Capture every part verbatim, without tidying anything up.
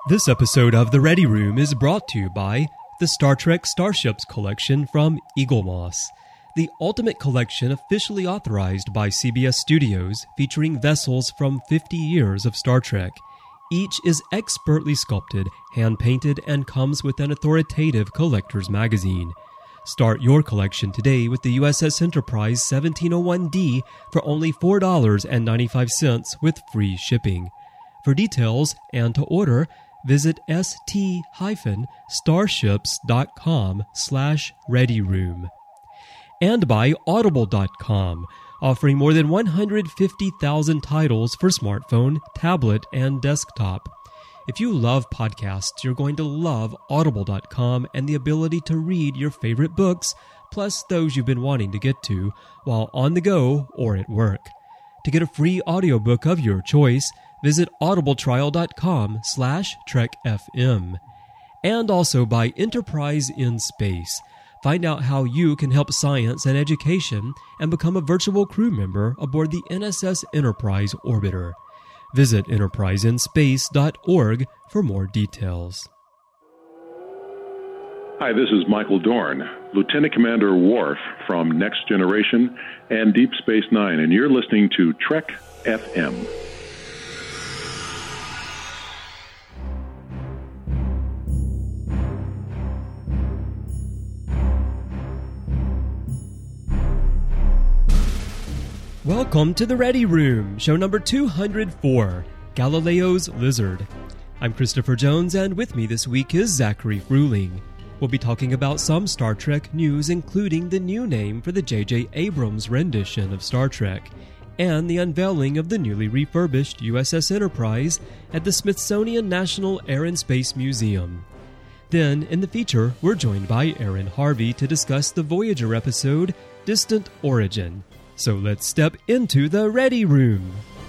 This episode of The Ready Room is brought to you by the Star Trek Starships Collection from Eaglemoss, the ultimate collection officially authorized by C B S Studios featuring vessels from fifty years of Star Trek. Each is expertly sculpted, hand-painted, and comes with an authoritative collector's magazine. Start your collection today with the U S S Enterprise seventeen oh one D for only four dollars and ninety-five cents with free shipping. For details and to order, visit st-starships.com slash readyroom. And by Audible dot com, offering more than one hundred fifty thousand titles for smartphone, tablet, and desktop. If you love podcasts, you're going to love Audible dot com and the ability to read your favorite books, plus those you've been wanting to get to, while on the go or at work. To get a free audiobook of your choice, visit audibletrial.com slash trekfm. And also by Enterprise in Space. Find out how you can help science and education and become a virtual crew member aboard the N S S Enterprise Orbiter. Visit enterprise in space dot org for more details. Hi, this is Michael Dorn, Lieutenant Commander Worf from Next Generation and Deep Space Nine, and you're listening to Trek F M. Welcome to The Ready Room, show number two hundred four, Galileo's Lizard. I'm Christopher Jones, and with me this week is Zachary Fruling. We'll be talking about some Star Trek news, including the new name for the J J Abrams rendition of Star Trek, and the unveiling of the newly refurbished U S S Enterprise at the Smithsonian National Air and Space Museum. Then, in the feature, we're joined by Aaron Harvey to discuss the Voyager episode, Distant Origin. So let's step into the Ready Room.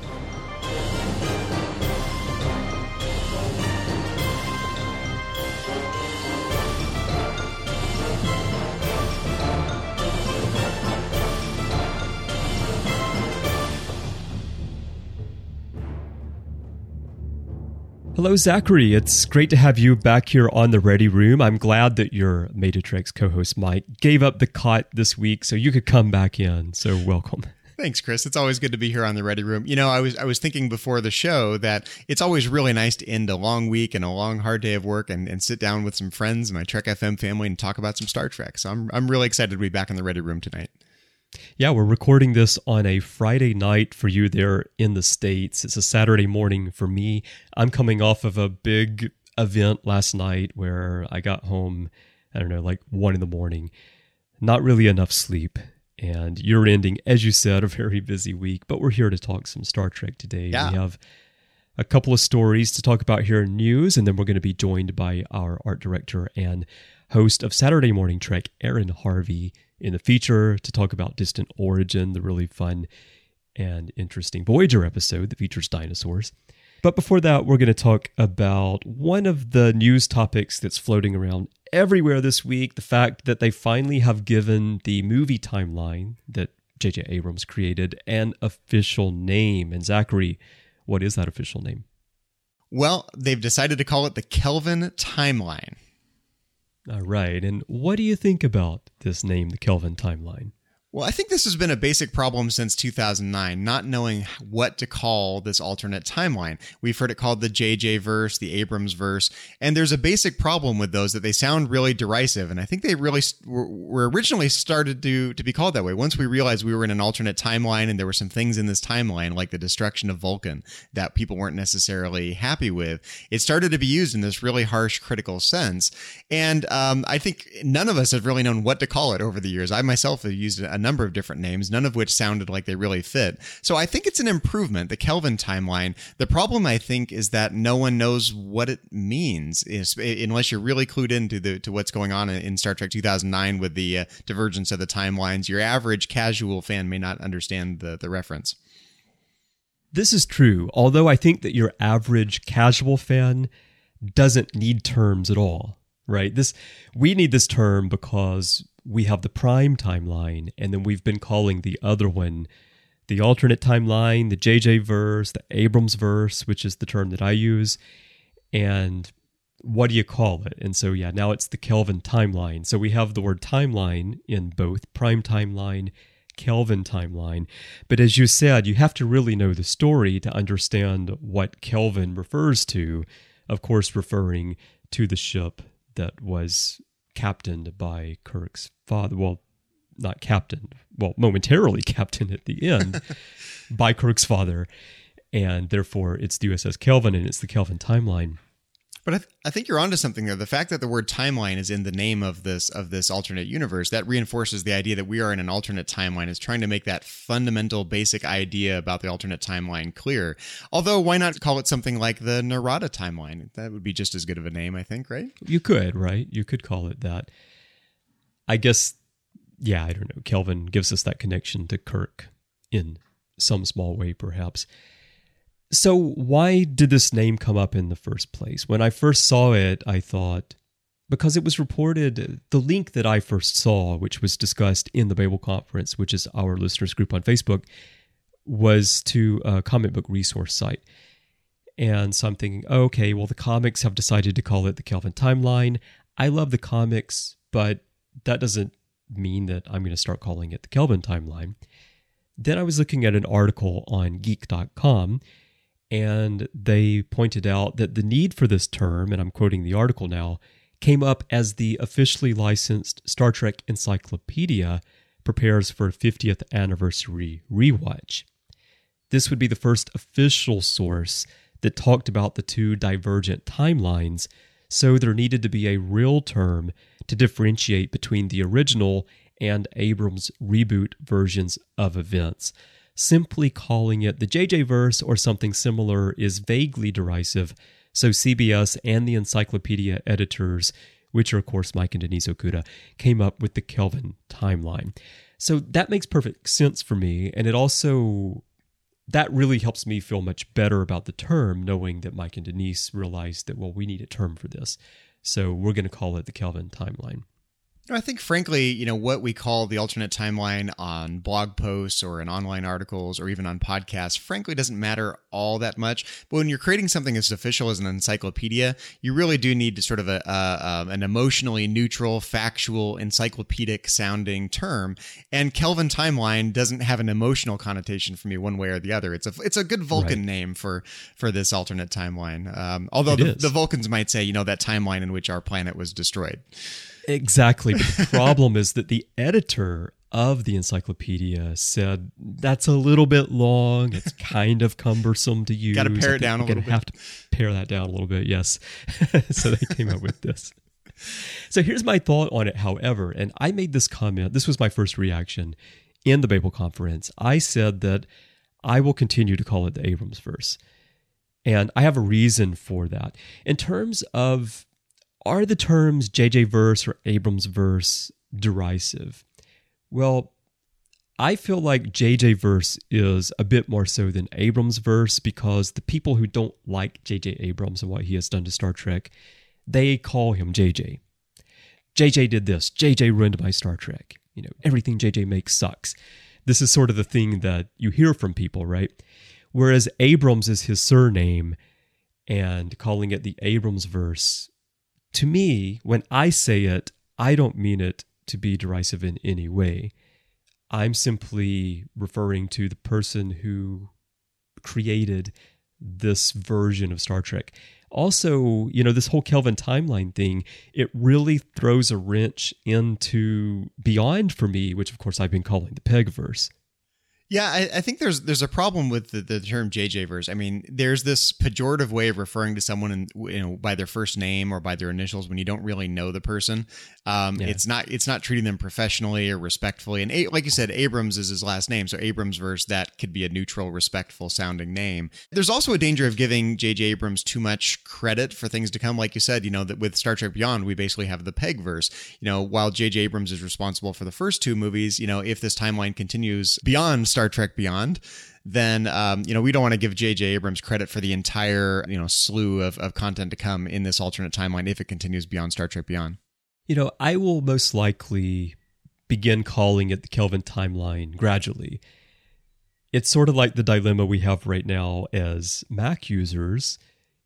Hello, Zachary. It's great to have you back here on the Ready Room. I'm glad that your Metatreks co-host Mike gave up the cot this week so you could come back in. So welcome. Thanks, Chris. It's always good to be here on the Ready Room. You know, I was I was thinking before the show that it's always really nice to end a long week and a long, hard day of work and, and sit down with some friends, my Trek F M family, and talk about some Star Trek. So I'm I'm really excited to be back in the Ready Room tonight. Yeah, we're recording this on a Friday night for you there in the States. It's a Saturday morning for me. I'm coming off of a big event last night where I got home, I don't know, like one in the morning. Not really enough sleep. And you're ending, as you said, a very busy week. But we're here to talk some Star Trek today. Yeah. We have a couple of stories to talk about here in news, and then we're going to be joined by our art director and host of Saturday Morning Trek, Aaron Harvey, in the feature to talk about Distant Origin, the really fun and interesting Voyager episode that features dinosaurs. But before that, we're going to talk about one of the news topics that's floating around everywhere this week, the fact that they finally have given the movie timeline that J J Abrams created an official name. And Zachary, what is that official name? Well, they've decided to call it the Kelvin Timeline. All right. And what do you think about this name, the Kelvin Timeline? Well, I think this has been a basic problem since two thousand nine, not knowing what to call this alternate timeline. We've heard it called the J J verse, the Abrams verse, and there's a basic problem with those that they sound really derisive, and I think they really were, were originally started to, to be called that way. Once we realized we were in an alternate timeline and there were some things in this timeline, like the destruction of Vulcan, that people weren't necessarily happy with, it started to be used in this really harsh, critical sense, and um, I think none of us have really known what to call it over the years. I myself have used a number of different names, none of which sounded like they really fit. So I think it's an improvement, the Kelvin timeline. The problem, I think, is that no one knows what it means, is, unless you're really clued into the to what's going on in Star Trek two thousand nine with the uh, divergence of the timelines. Your average casual fan may not understand the, the reference. This is true, although I think that your average casual fan doesn't need terms at all, right? This we need this term because we have the prime timeline, and then we've been calling the other one the alternate timeline, the J J verse, the Abrams verse, which is the term that I use. And what do you call it? And so, yeah, now it's the Kelvin timeline. So we have the word timeline in both prime timeline, Kelvin timeline. But as you said, you have to really know the story to understand what Kelvin refers to, of course, referring to the ship that was captained by Kirk's father. Well, not captained, well, momentarily captained at the end by Kirk's father. And therefore, it's the U S S Kelvin and it's the Kelvin timeline. But I, th- I think you're onto something there. The fact that the word timeline is in the name of this of this alternate universe, that reinforces the idea that we are in an alternate timeline, is trying to make that fundamental basic idea about the alternate timeline clear. Although, why not call it something like the Narada timeline? That would be just as good of a name, I think, right? You could, right? You could call it that. I guess, yeah, I don't know. Kelvin gives us that connection to Kirk in some small way, perhaps. So why did this name come up in the first place? When I first saw it, I thought, because it was reported, the link that I first saw, which was discussed in the Babel Conference, which is our listeners group on Facebook, was to a comic book resource site. And so I'm thinking, okay, well, the comics have decided to call it the Kelvin timeline. I love the comics, but that doesn't mean that I'm going to start calling it the Kelvin timeline. Then I was looking at an article on geek dot com, and they pointed out that the need for this term, and I'm quoting the article now, came up as the officially licensed Star Trek Encyclopedia prepares for a fiftieth anniversary rewatch. This would be the first official source that talked about the two divergent timelines, so there needed to be a real term to differentiate between the original and Abrams' reboot versions of events. Simply calling it the J J verse or something similar is vaguely derisive, so C B S and the encyclopedia editors, which are of course Mike and Denise Okuda, came up with the Kelvin timeline. So that makes perfect sense for me, and it also, that really helps me feel much better about the term, knowing that Mike and Denise realized that, well, we need a term for this. So we're going to call it the Kelvin timeline. I think, frankly, you know, what we call the alternate timeline on blog posts or in online articles or even on podcasts, frankly, doesn't matter all that much. But when you're creating something as official as an encyclopedia, you really do need to sort of a, a, an emotionally neutral, factual, encyclopedic sounding term. And Kelvin timeline doesn't have an emotional connotation for me one way or the other. It's a it's a good Vulcan right. name for for this alternate timeline. Um, although the, the Vulcans might say, you know, that timeline in which our planet was destroyed. Exactly. But the problem is that the editor of the encyclopedia said that's a little bit long. It's kind of cumbersome to use. Got to pare it down a little bit. Have to pare that down a little bit, yes. So they came up with this. So here's my thought on it, however, and I made this comment. This was my first reaction in the Babel Conference. I said that I will continue to call it the Abrams verse. And I have a reason for that. In terms of, are the terms J J verse or Abrams verse derisive? Well, I feel like J J verse is a bit more so than Abrams verse because the people who don't like J J Abrams and what he has done to Star Trek, they call him J J. J J did this. J J ruined my Star Trek. You know, everything J J makes sucks. This is sort of the thing that you hear from people, right? Whereas Abrams is his surname, and calling it the Abrams verse, to me, when I say it, I don't mean it to be derisive in any way. I'm simply referring to the person who created this version of Star Trek. Also, you know, this whole Kelvin timeline thing, it really throws a wrench into Beyond for me, which of course I've been calling the Pegverse. Yeah, I, I think there's there's a problem with the, the term J J verse. I mean, there's this pejorative way of referring to someone in, you know, by their first name or by their initials when you don't really know the person. Um, yeah. It's not it's not treating them professionally or respectfully. And a, like you said, Abrams is his last name, so Abrams verse, that could be a neutral, respectful sounding name. There's also a danger of giving J J Abrams too much credit for things to come. Like you said, you know, that with Star Trek Beyond, we basically have the Peg verse. You know, while J J Abrams is responsible for the first two movies, you know, if this timeline continues beyond Star Trek Beyond, then, um, you know, we don't want to give J J Abrams credit for the entire, you know, slew of, of content to come in this alternate timeline if it continues beyond Star Trek Beyond. You know, I will most likely begin calling it the Kelvin timeline gradually. It's sort of like the dilemma we have right now as Mac users.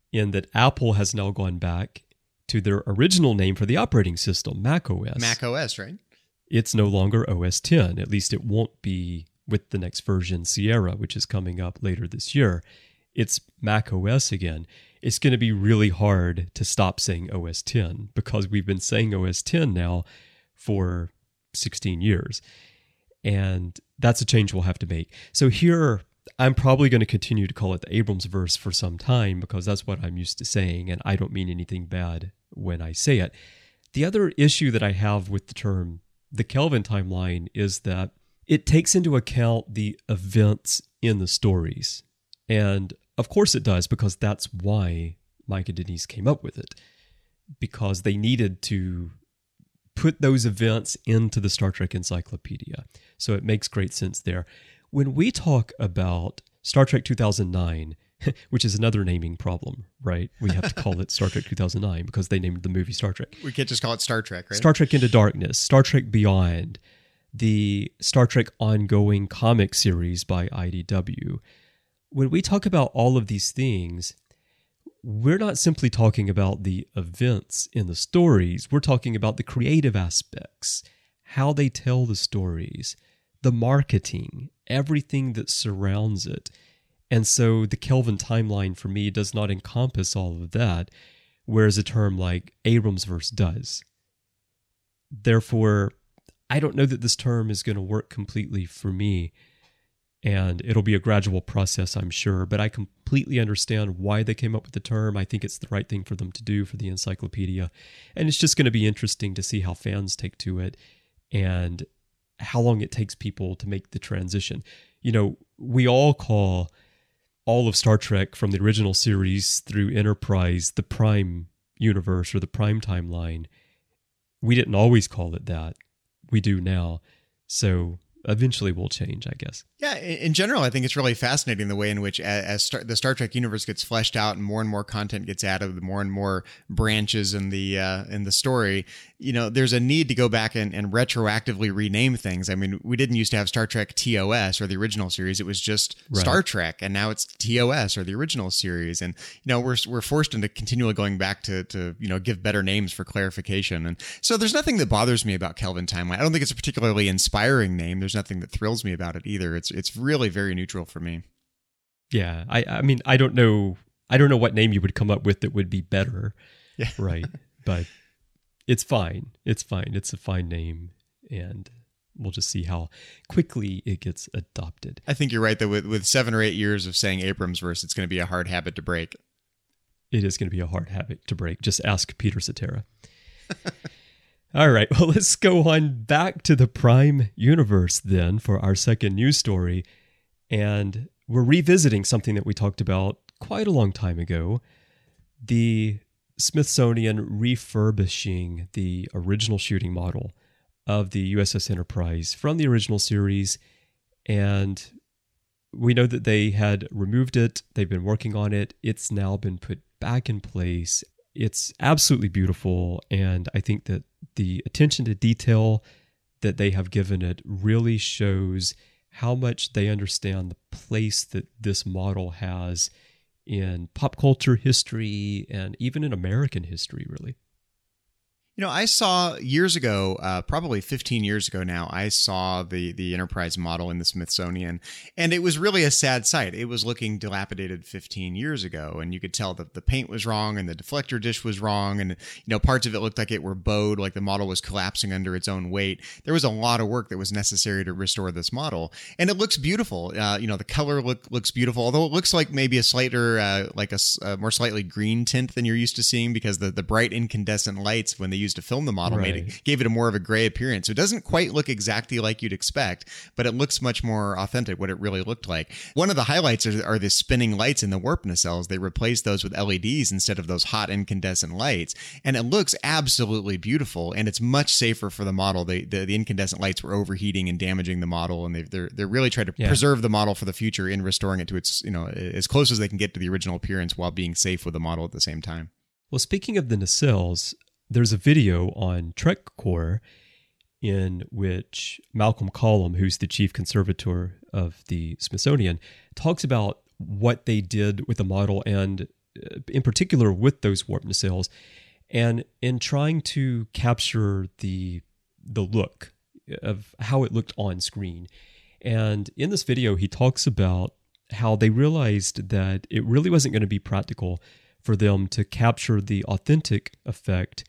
in that Apple has now gone back to their original name for the operating system, macOS. macOS, right? It's no longer O S ten. At least it won't be with the next version, Sierra, which is coming up later this year. It's macOS again. It's going to be really hard to stop saying O S ten because we've been saying O S ten now for sixteen years. And that's a change we'll have to make. So here, I'm probably going to continue to call it the Abrams verse for some time because that's what I'm used to saying, and I don't mean anything bad when I say it. The other issue that I have with the term the Kelvin timeline is that it takes into account the events in the stories. And of course it does, because that's why Mike and Denise came up with it, because they needed to put those events into the Star Trek Encyclopedia. So it makes great sense there. When we talk about Star Trek two thousand nine, which is another naming problem, right? We have to call it Star Trek two thousand nine because they named the movie Star Trek. We can't just call it Star Trek, right? Star Trek Into Darkness, Star Trek Beyond, the Star Trek ongoing comic series by I D W. When we talk about all of these things, we're not simply talking about the events in the stories. We're talking about the creative aspects, how they tell the stories, the marketing, everything that surrounds it. And so the Kelvin timeline for me does not encompass all of that, whereas a term like Abramsverse does. Therefore, I don't know that this term is going to work completely for me, and it'll be a gradual process, I'm sure, but I completely understand why they came up with the term. I think it's the right thing for them to do for the encyclopedia, and it's just going to be interesting to see how fans take to it and how long it takes people to make the transition. You know, we all call all of Star Trek from the original series through Enterprise the Prime universe or the Prime timeline. We didn't always call it that. We do now. So eventually we'll change, I guess. Yeah, in general, I think it's really fascinating the way in which as Star, the Star Trek universe gets fleshed out and more and more content gets added, the more and more branches in the uh, in the story, you know, there's a need to go back and, and retroactively rename things. I mean, we didn't used to have Star Trek T O S or the original series. It was just right. Star Trek, and now it's T O S or the original series. And, you know, we're we're forced into continually going back to, to, you know, give better names for clarification. And so there's nothing that bothers me about Kelvin Timeline. I don't think it's a particularly inspiring name. There's nothing that thrills me about it either. It's it's really very neutral for me. Yeah, I I mean I don't know I don't know what name you would come up with that would be better. Yeah. Right. But it's fine. It's fine. It's a fine name, and we'll just see how quickly it gets adopted. I think you're right that with, with seven or eight years of saying Abramsverse, it's going to be a hard habit to break. It is going to be a hard habit to break. Just ask Peter Cetera. All right, well, let's go on back to the Prime universe then for our second news story. And we're revisiting something that we talked about quite a long time ago, the Smithsonian refurbishing the original shooting model of the U S S Enterprise from the original series. And we know that they had removed it. They've been working on it. It's now been put back in place. It's absolutely beautiful, and I think that the attention to detail that they have given it really shows how much they understand the place that this model has in pop culture history and even in American history, really. You know, I saw years ago, uh, probably fifteen years ago now, I saw the the Enterprise model in the Smithsonian, and it was really a sad sight. It was looking dilapidated fifteen years ago, and you could tell that the paint was wrong and the deflector dish was wrong, and, you know, parts of it looked like it were bowed, like the model was collapsing under its own weight. There was a lot of work that was necessary to restore this model, and it looks beautiful. Uh, you know, the color look looks beautiful, although it looks like maybe a slighter, uh, like a, a more slightly green tint than you're used to seeing, because the, the bright incandescent lights when they used to film the model right. made it, gave it a more of a gray appearance. So it doesn't quite look exactly like you'd expect, but it looks much more authentic, what it really looked like. One of the highlights are, are the spinning lights in the warp nacelles. They replaced those with L E Ds instead of those hot incandescent lights, and it looks absolutely beautiful, and it's much safer for the model. They, the, the incandescent lights were overheating and damaging the model, and they, they're they're really trying to yeah. preserve the model for the future in restoring it to its, you know, as close as they can get to the original appearance while being safe with the model at the same time. Well, speaking of the nacelles, there's a video on TrekCore in which Malcolm Collum, who's the chief conservator of the Smithsonian, talks about what they did with the model and in particular with those warp nacelles, and in trying to capture the the look of how it looked on screen. And in this video, he talks about how they realized that it really wasn't going to be practical for them to capture the authentic effect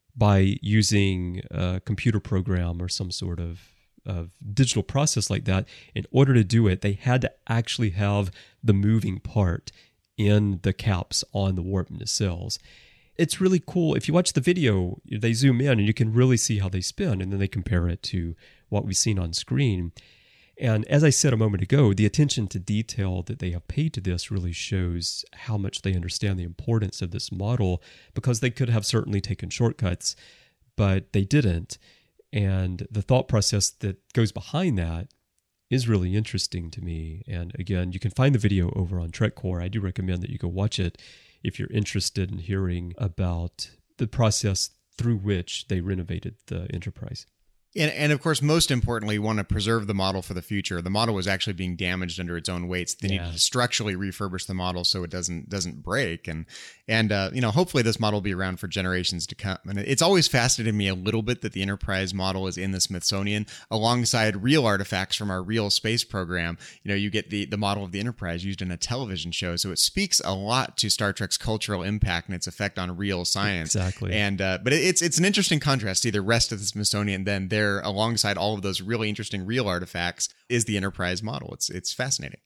by using a computer program or some sort of, of digital process like that. In order to do it, they had to actually have the moving part in the caps on the warp nacelles. It's really cool. If you watch the video, they zoom in and you can really see how they spin, and then they compare it to what we've seen on screen. And as I said a moment ago, the attention to detail that they have paid to this really shows how much they understand the importance of this model, because they could have certainly taken shortcuts, but they didn't. And the thought process that goes behind that is really interesting to me. And again, you can find the video over on TrekCore. I do recommend that you go watch it if you're interested in hearing about the process through which they renovated the Enterprise. And, and of course, most importantly, want to preserve the model for the future. The model was actually being damaged under its own weights. They Yeah. needed to structurally refurbish the model so it doesn't doesn't break. And and uh, you know, hopefully this model will be around for generations to come. And it's always fascinated me a little bit that the Enterprise model is in the Smithsonian alongside real artifacts from our real space program. You know, you get the the model of the Enterprise used in a television show, so it speaks a lot to Star Trek's cultural impact and its effect on real science. Exactly. And uh, but it's it's an interesting contrast. See the rest of the Smithsonian, then there alongside all of those really interesting real artifacts is the Enterprise model. It's it's fascinating.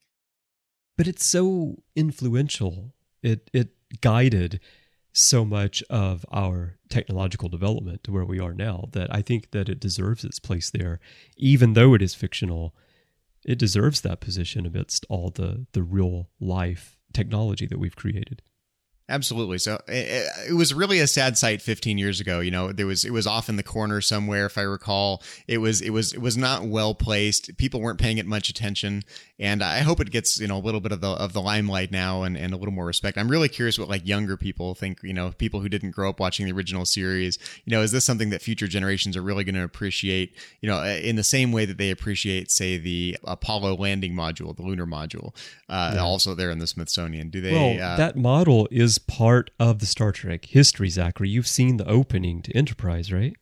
But it's so influential. It it guided so much of our technological development to where we are now that I think that it deserves its place there. Even though it is fictional, it deserves that position amidst all the, the real life technology that we've created. Absolutely. So it, it was really a sad sight fifteen years ago. You know, there was it was off in the corner somewhere, if I recall. It was it was it was not well placed. People weren't paying it much attention, and I hope it gets you know a little bit of the of the limelight now and, and a little more respect. I'm really curious what like younger people think. You know, people who didn't grow up watching the original series. You know, is this something that future generations are really going to appreciate? You know, in the same way that they appreciate, say, the Apollo landing module, the lunar module, uh, Yeah. also there in the Smithsonian. Do they? Well, uh, that model is part of the Star Trek history, Zachary. You've seen the opening to Enterprise, right?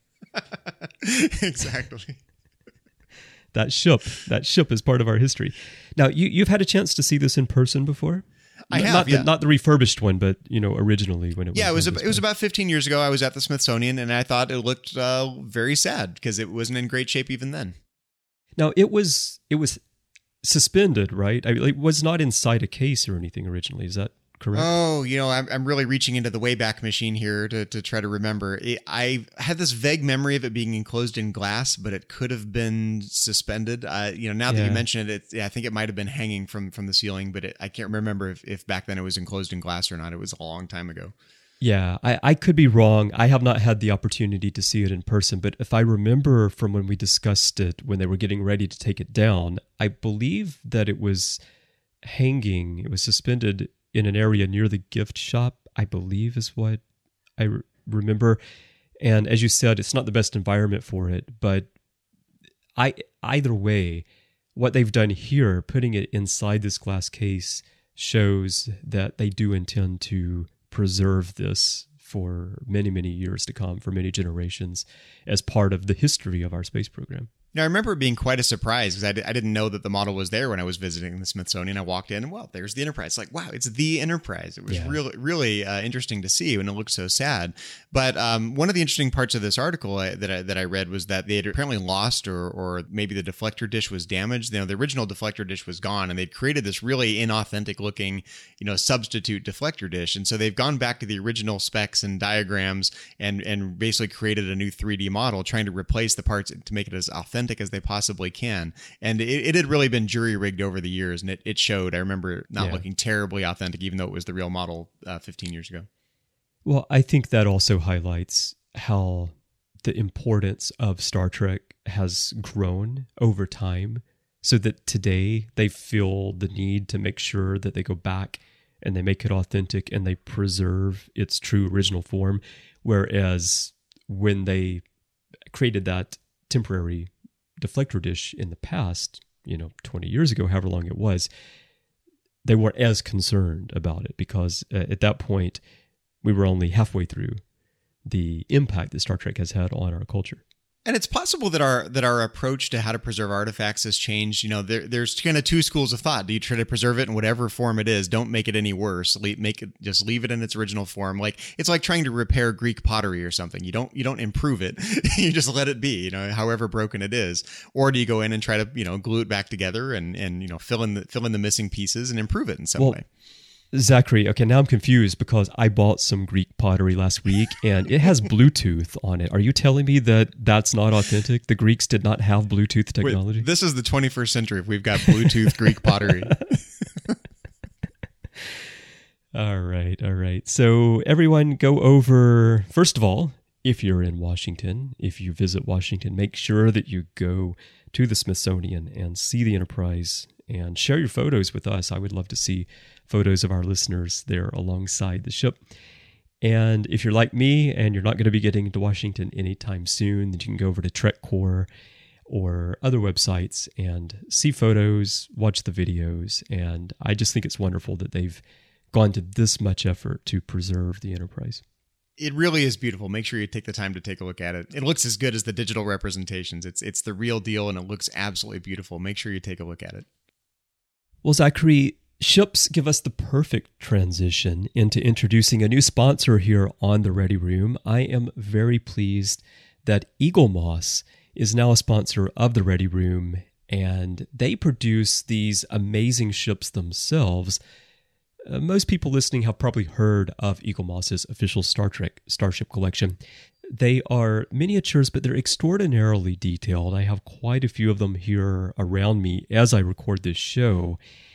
Exactly. That ship, that ship is part of our history. Now, you, you've had a chance to see this in person before? I N- have, not yeah. the, not the refurbished one, but you know, originally when it was. Yeah, it was on ab- it was display. about fifteen years ago. I was at the Smithsonian, and I thought it looked uh, very sad because it wasn't in great shape even then. Now it was it was suspended, right? I mean, it was not inside a case or anything originally. Is that correct? Oh, you know, I'm, I'm really reaching into the Wayback Machine here to, to try to remember. It, I had this vague memory of it being enclosed in glass, but it could have been suspended. Uh, you know, now that Yeah. you mention it, it yeah, I think it might have been hanging from, from the ceiling, but it, I can't remember if, if back then it was enclosed in glass or not. It was a long time ago. Yeah, I, I could be wrong. I have not had the opportunity to see it in person, but if I remember from when we discussed it, when they were getting ready to take it down, I believe that it was hanging, it was suspended in an area near the gift shop, I believe is what I re- remember. And as you said, it's not the best environment for it, but I either way, what they've done here, putting it inside this glass case, shows that they do intend to preserve this for many, many years to come, for many generations, as part of the history of our space program. Now, I remember it being quite a surprise because I, di- I didn't know that the model was there when I was visiting the Smithsonian. I walked in and, well, there's the Enterprise. It's like, wow, it's the Enterprise. It was Yeah. really, really uh, interesting to see when it looked so sad. But um, one of the interesting parts of this article I, that, I, that I read was that they had apparently lost or, or maybe the deflector dish was damaged. You know, the original deflector dish was gone, and they'd created this really inauthentic looking, you know, substitute deflector dish. And so they've gone back to the original specs and diagrams and, and basically created a new three D model, trying to replace the parts to make it as authentic as they possibly can. And it, it had really been jury rigged over the years, and it, it showed. I remember not Yeah. looking terribly authentic, even though it was the real model uh, fifteen years ago. Well, I think that also highlights how the importance of Star Trek has grown over time, so that today they feel the need to make sure that they go back and they make it authentic and they preserve its true original form. Whereas when they created that temporary deflector dish in the past, you know, twenty years ago, however long it was, they weren't as concerned about it because uh, at that point, we were only halfway through the impact that Star Trek has had on our culture. And it's possible that our that our approach to how to preserve artifacts has changed. You know, there, there's kind of two schools of thought. Do you try to preserve it in whatever form it is? Don't make it any worse. Le- make it just leave it in its original form. Like it's like trying to repair Greek pottery or something. You don't you don't improve it. You just let it be. You know, however broken it is. Or do you go in and try to you know glue it back together and and you know fill in the fill in the missing pieces and improve it in some well, way? Zachary, okay, now I'm confused because I bought some Greek pottery last week and it has Bluetooth on it. Are you telling me that that's not authentic? The Greeks did not have Bluetooth technology? Wait, this is the twenty-first century if we've got Bluetooth Greek pottery. All right, all right. So everyone go over, first of all, if you're in Washington, if you visit Washington, make sure that you go to the Smithsonian and see the Enterprise and share your photos with us. I would love to see photos of our listeners there alongside the ship. And if you're like me and you're not going to be getting to Washington anytime soon, then you can go over to TrekCore or other websites and see photos, watch the videos. And I just think it's wonderful that they've gone to this much effort to preserve the Enterprise. It really is beautiful. Make sure you take the time to take a look at it. It looks as good as the digital representations. It's it's the real deal and it looks absolutely beautiful. Make sure you take a look at it. Well, Zachary, ships give us the perfect transition into introducing a new sponsor here on the Ready Room. I am very pleased that Eaglemoss is now a sponsor of the Ready Room, and they produce these amazing ships themselves. Uh, most people listening have probably heard of Eaglemoss's official Star Trek Starship collection. They are miniatures, but they're extraordinarily detailed. I have quite a few of them here around me as I record this show.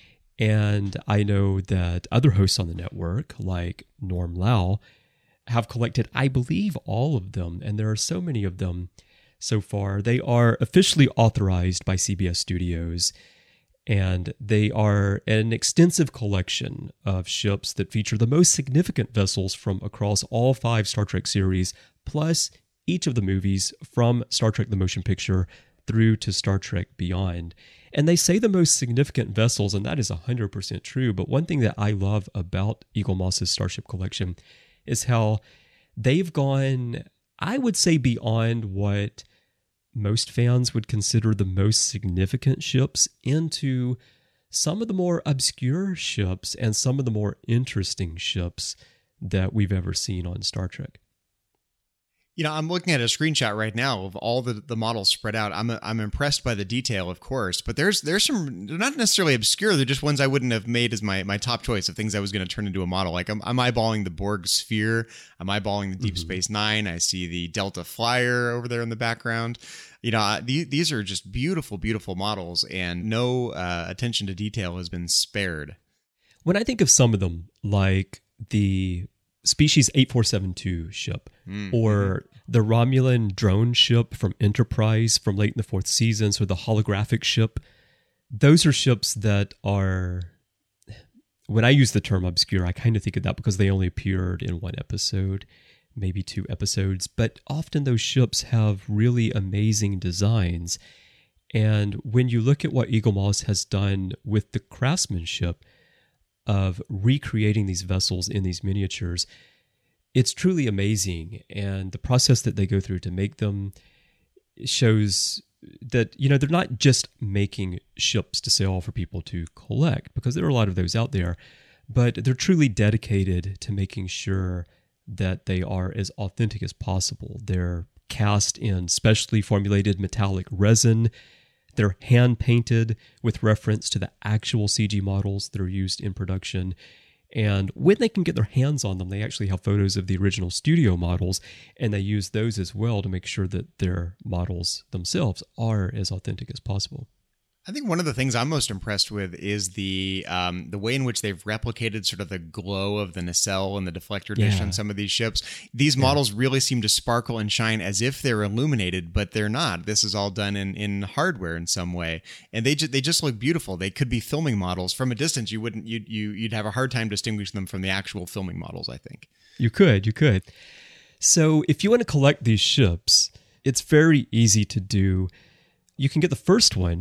And I know that other hosts on the network, like Norm Lau, have collected, I believe, all of them. And there are so many of them so far. They are officially authorized by C B S Studios. And they are an extensive collection of ships that feature the most significant vessels from across all five Star Trek series, plus each of the movies from Star Trek the Motion Picture through to Star Trek Beyond. And they say the most significant vessels, and that is one hundred percent true. But one thing that I love about Eaglemoss's Starship collection is how they've gone, I would say, beyond what most fans would consider the most significant ships into some of the more obscure ships and some of the more interesting ships that we've ever seen on Star Trek. You know, I'm looking at a screenshot right now of all the, the models spread out. I'm I'm impressed by the detail, of course, but there's there's some, they're not necessarily obscure. They're just ones I wouldn't have made as my, my top choice of things I was going to turn into a model. Like I'm, I'm eyeballing the Borg Sphere. I'm eyeballing the Deep mm-hmm. Space Nine. I see the Delta Flyer over there in the background. You know, these, these are just beautiful, beautiful models, and no uh, attention to detail has been spared. When I think of some of them, like the Species eight four seven two ship, mm-hmm. or the Romulan drone ship from Enterprise from late in the fourth season, so the holographic ship, those are ships that are, when I use the term obscure, I kind of think of that because they only appeared in one episode, maybe two episodes, but often those ships have really amazing designs. And when you look at what Eaglemoss has done with the craftsmanship of recreating these vessels in these miniatures, it's truly amazing. And the process that they go through to make them shows that, you know, they're not just making ships to sell for people to collect, because there are a lot of those out there, but they're truly dedicated to making sure that they are as authentic as possible. They're cast in specially formulated metallic resin. They're hand-painted with reference to the actual C G models that are used in production. And when they can get their hands on them, they actually have photos of the original studio models, and they use those as well to make sure that their models themselves are as authentic as possible. I think one of the things I'm most impressed with is the um, the way in which they've replicated sort of the glow of the nacelle and the deflector dish yeah. on some of these ships. These yeah. models really seem to sparkle and shine as if they're illuminated, but they're not. This is all done in, in hardware in some way, and they ju- they just look beautiful. They could be filming models. From a distance, you wouldn't you'd you you'd have a hard time distinguishing them from the actual filming models, I think. You could, you could. So if you want to collect these ships, it's very easy to do. You can get the first one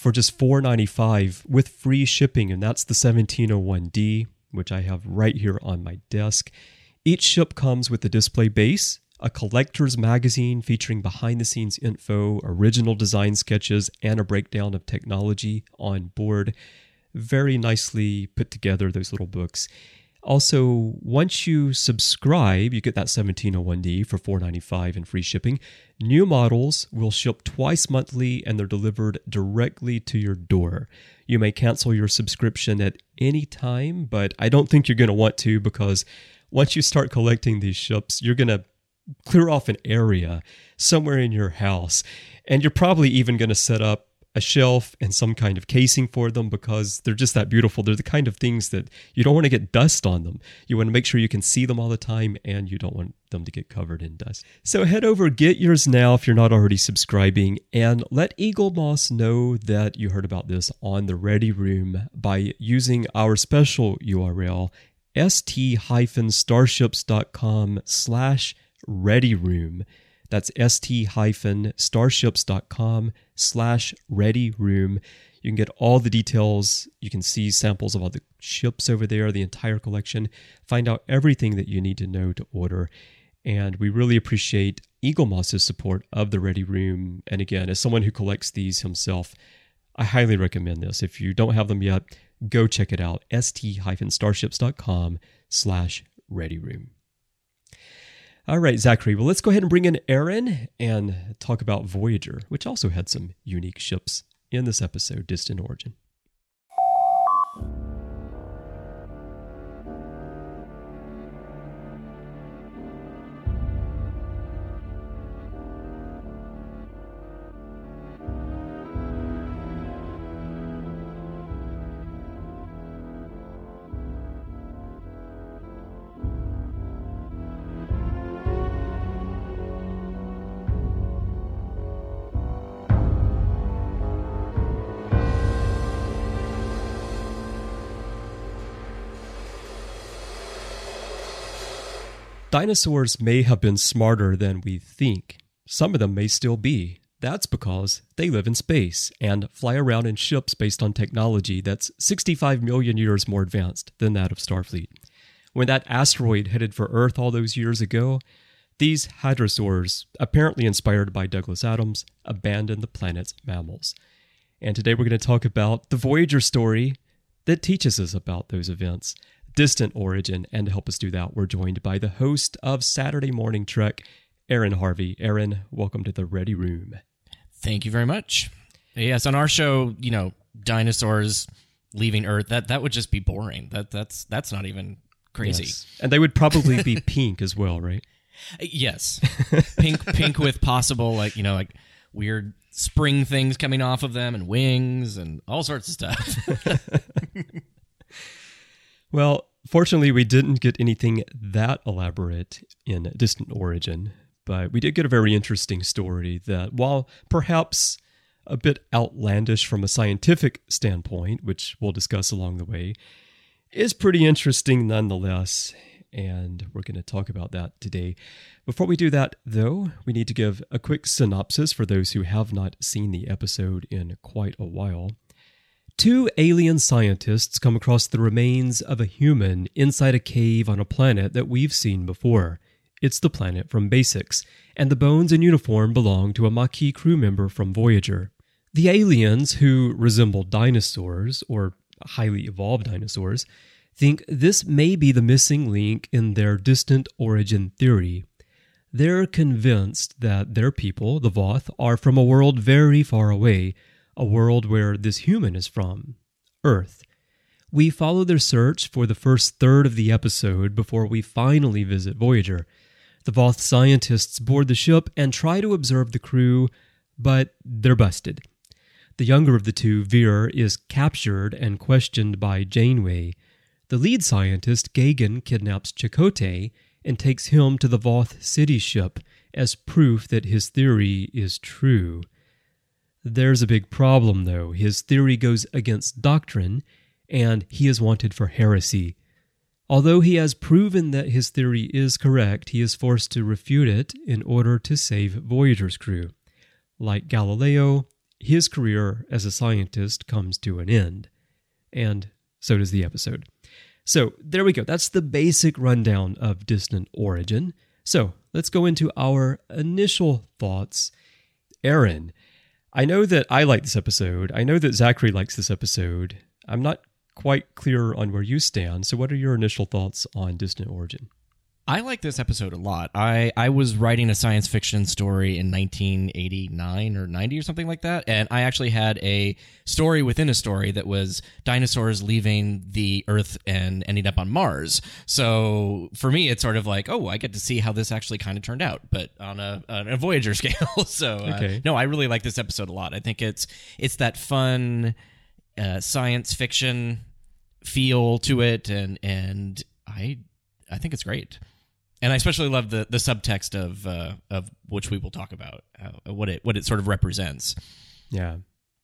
for just four dollars and ninety-five cents with free shipping, and that's the seventeen oh one D, which I have right here on my desk. Each ship comes with a display base, a collector's magazine featuring behind-the-scenes info, original design sketches, and a breakdown of technology on board. Very nicely put together, those little books. Also, once you subscribe, you get that seventeen oh one D for four dollars and ninety-five cents and free shipping. New models will ship twice monthly, and they're delivered directly to your door. You may cancel your subscription at any time, but I don't think you're going to want to, because once you start collecting these ships, you're going to clear off an area somewhere in your house, and you're probably even going to set up a shelf and some kind of casing for them, because they're just that beautiful. They're the kind of things that you don't want to get dust on them. You want to make sure you can see them all the time, and you don't want them to get covered in dust. So head over, get yours now if you're not already subscribing, and let Eaglemoss know that you heard about this on the Ready Room by using our special U R L, st-starships.com slash ready room. That's st-starships.com slash ready room. You can get all the details. You can see samples of all the ships over there, the entire collection. Find out everything that you need to know to order. And we really appreciate Eaglemoss's support of the Ready Room. And again, as someone who collects these himself, I highly recommend this. If you don't have them yet, go check it out, st-starships.com slash ready room. All right, Zachary, well, let's go ahead and bring in Aaron and talk about Voyager, which also had some unique ships in this episode, Distant Origin. Dinosaurs may have been smarter than we think. Some of them may still be. That's because they live in space and fly around in ships based on technology that's sixty-five million years more advanced than that of Starfleet. When that asteroid headed for Earth all those years ago, these hadrosaurs, apparently inspired by Douglas Adams, abandoned the planet's mammals. And today we're going to talk about the Voyager story that teaches us about those events. Distant Origin, and to help us do that, we're joined by the host of Saturday Morning Trek, Aaron Harvey. Aaron, welcome to the Ready Room. Thank you very much. Yes, on our show, you know, dinosaurs leaving Earth, that that would just be boring. That that's that's not even crazy. Yes. And they would probably be pink as well, right? Yes, pink, pink with possible like you know like weird spring things coming off of them and wings and all sorts of stuff. Well, fortunately, we didn't get anything that elaborate in Distant Origin, but we did get a very interesting story that, while perhaps a bit outlandish from a scientific standpoint, which we'll discuss along the way, is pretty interesting nonetheless, and we're going to talk about that today. Before we do that, though, we need to give a quick synopsis for those who have not seen the episode in quite a while. Two alien scientists come across the remains of a human inside a cave on a planet that we've seen before. It's the planet from Basics, and the bones and uniform belong to a Maquis crew member from Voyager. The aliens, who resemble dinosaurs, or highly evolved dinosaurs, think this may be the missing link in their distant origin theory. They're convinced that their people, the Voth, are from a world very far away, a world where this human is from, Earth. We follow their search for the first third of the episode before we finally visit Voyager. The Voth scientists board the ship and try to observe the crew, but they're busted. The younger of the two, Veer, is captured and questioned by Janeway. The lead scientist, Gagan, kidnaps Chakotay and takes him to the Voth city ship as proof that his theory is true. There's a big problem, though. His theory goes against doctrine, and he is wanted for heresy. Although he has proven that his theory is correct, he is forced to refute it in order to save Voyager's crew. Like Galileo, his career as a scientist comes to an end, and so does the episode. So there we go. That's the basic rundown of Distant Origin. So let's go into our initial thoughts. Aaron, I know that I like this episode. I know that Zachary likes this episode. I'm not quite clear on where you stand. So what are your initial thoughts on Distant Origin? I like this episode a lot. I, I was writing a science fiction story in nineteen eighty-nine or ninety or something like that, and I actually had a story within a story that was dinosaurs leaving the Earth and ending up on Mars. So for me, it's sort of like, oh, I get to see how this actually kind of turned out, but on a, on a Voyager scale. so uh, okay. no, I really like this episode a lot. I think it's it's that fun uh, science fiction feel to it, and and I I think it's great. And I especially love the, the subtext of uh, of which we will talk about, uh, what it what it sort of represents. Yeah.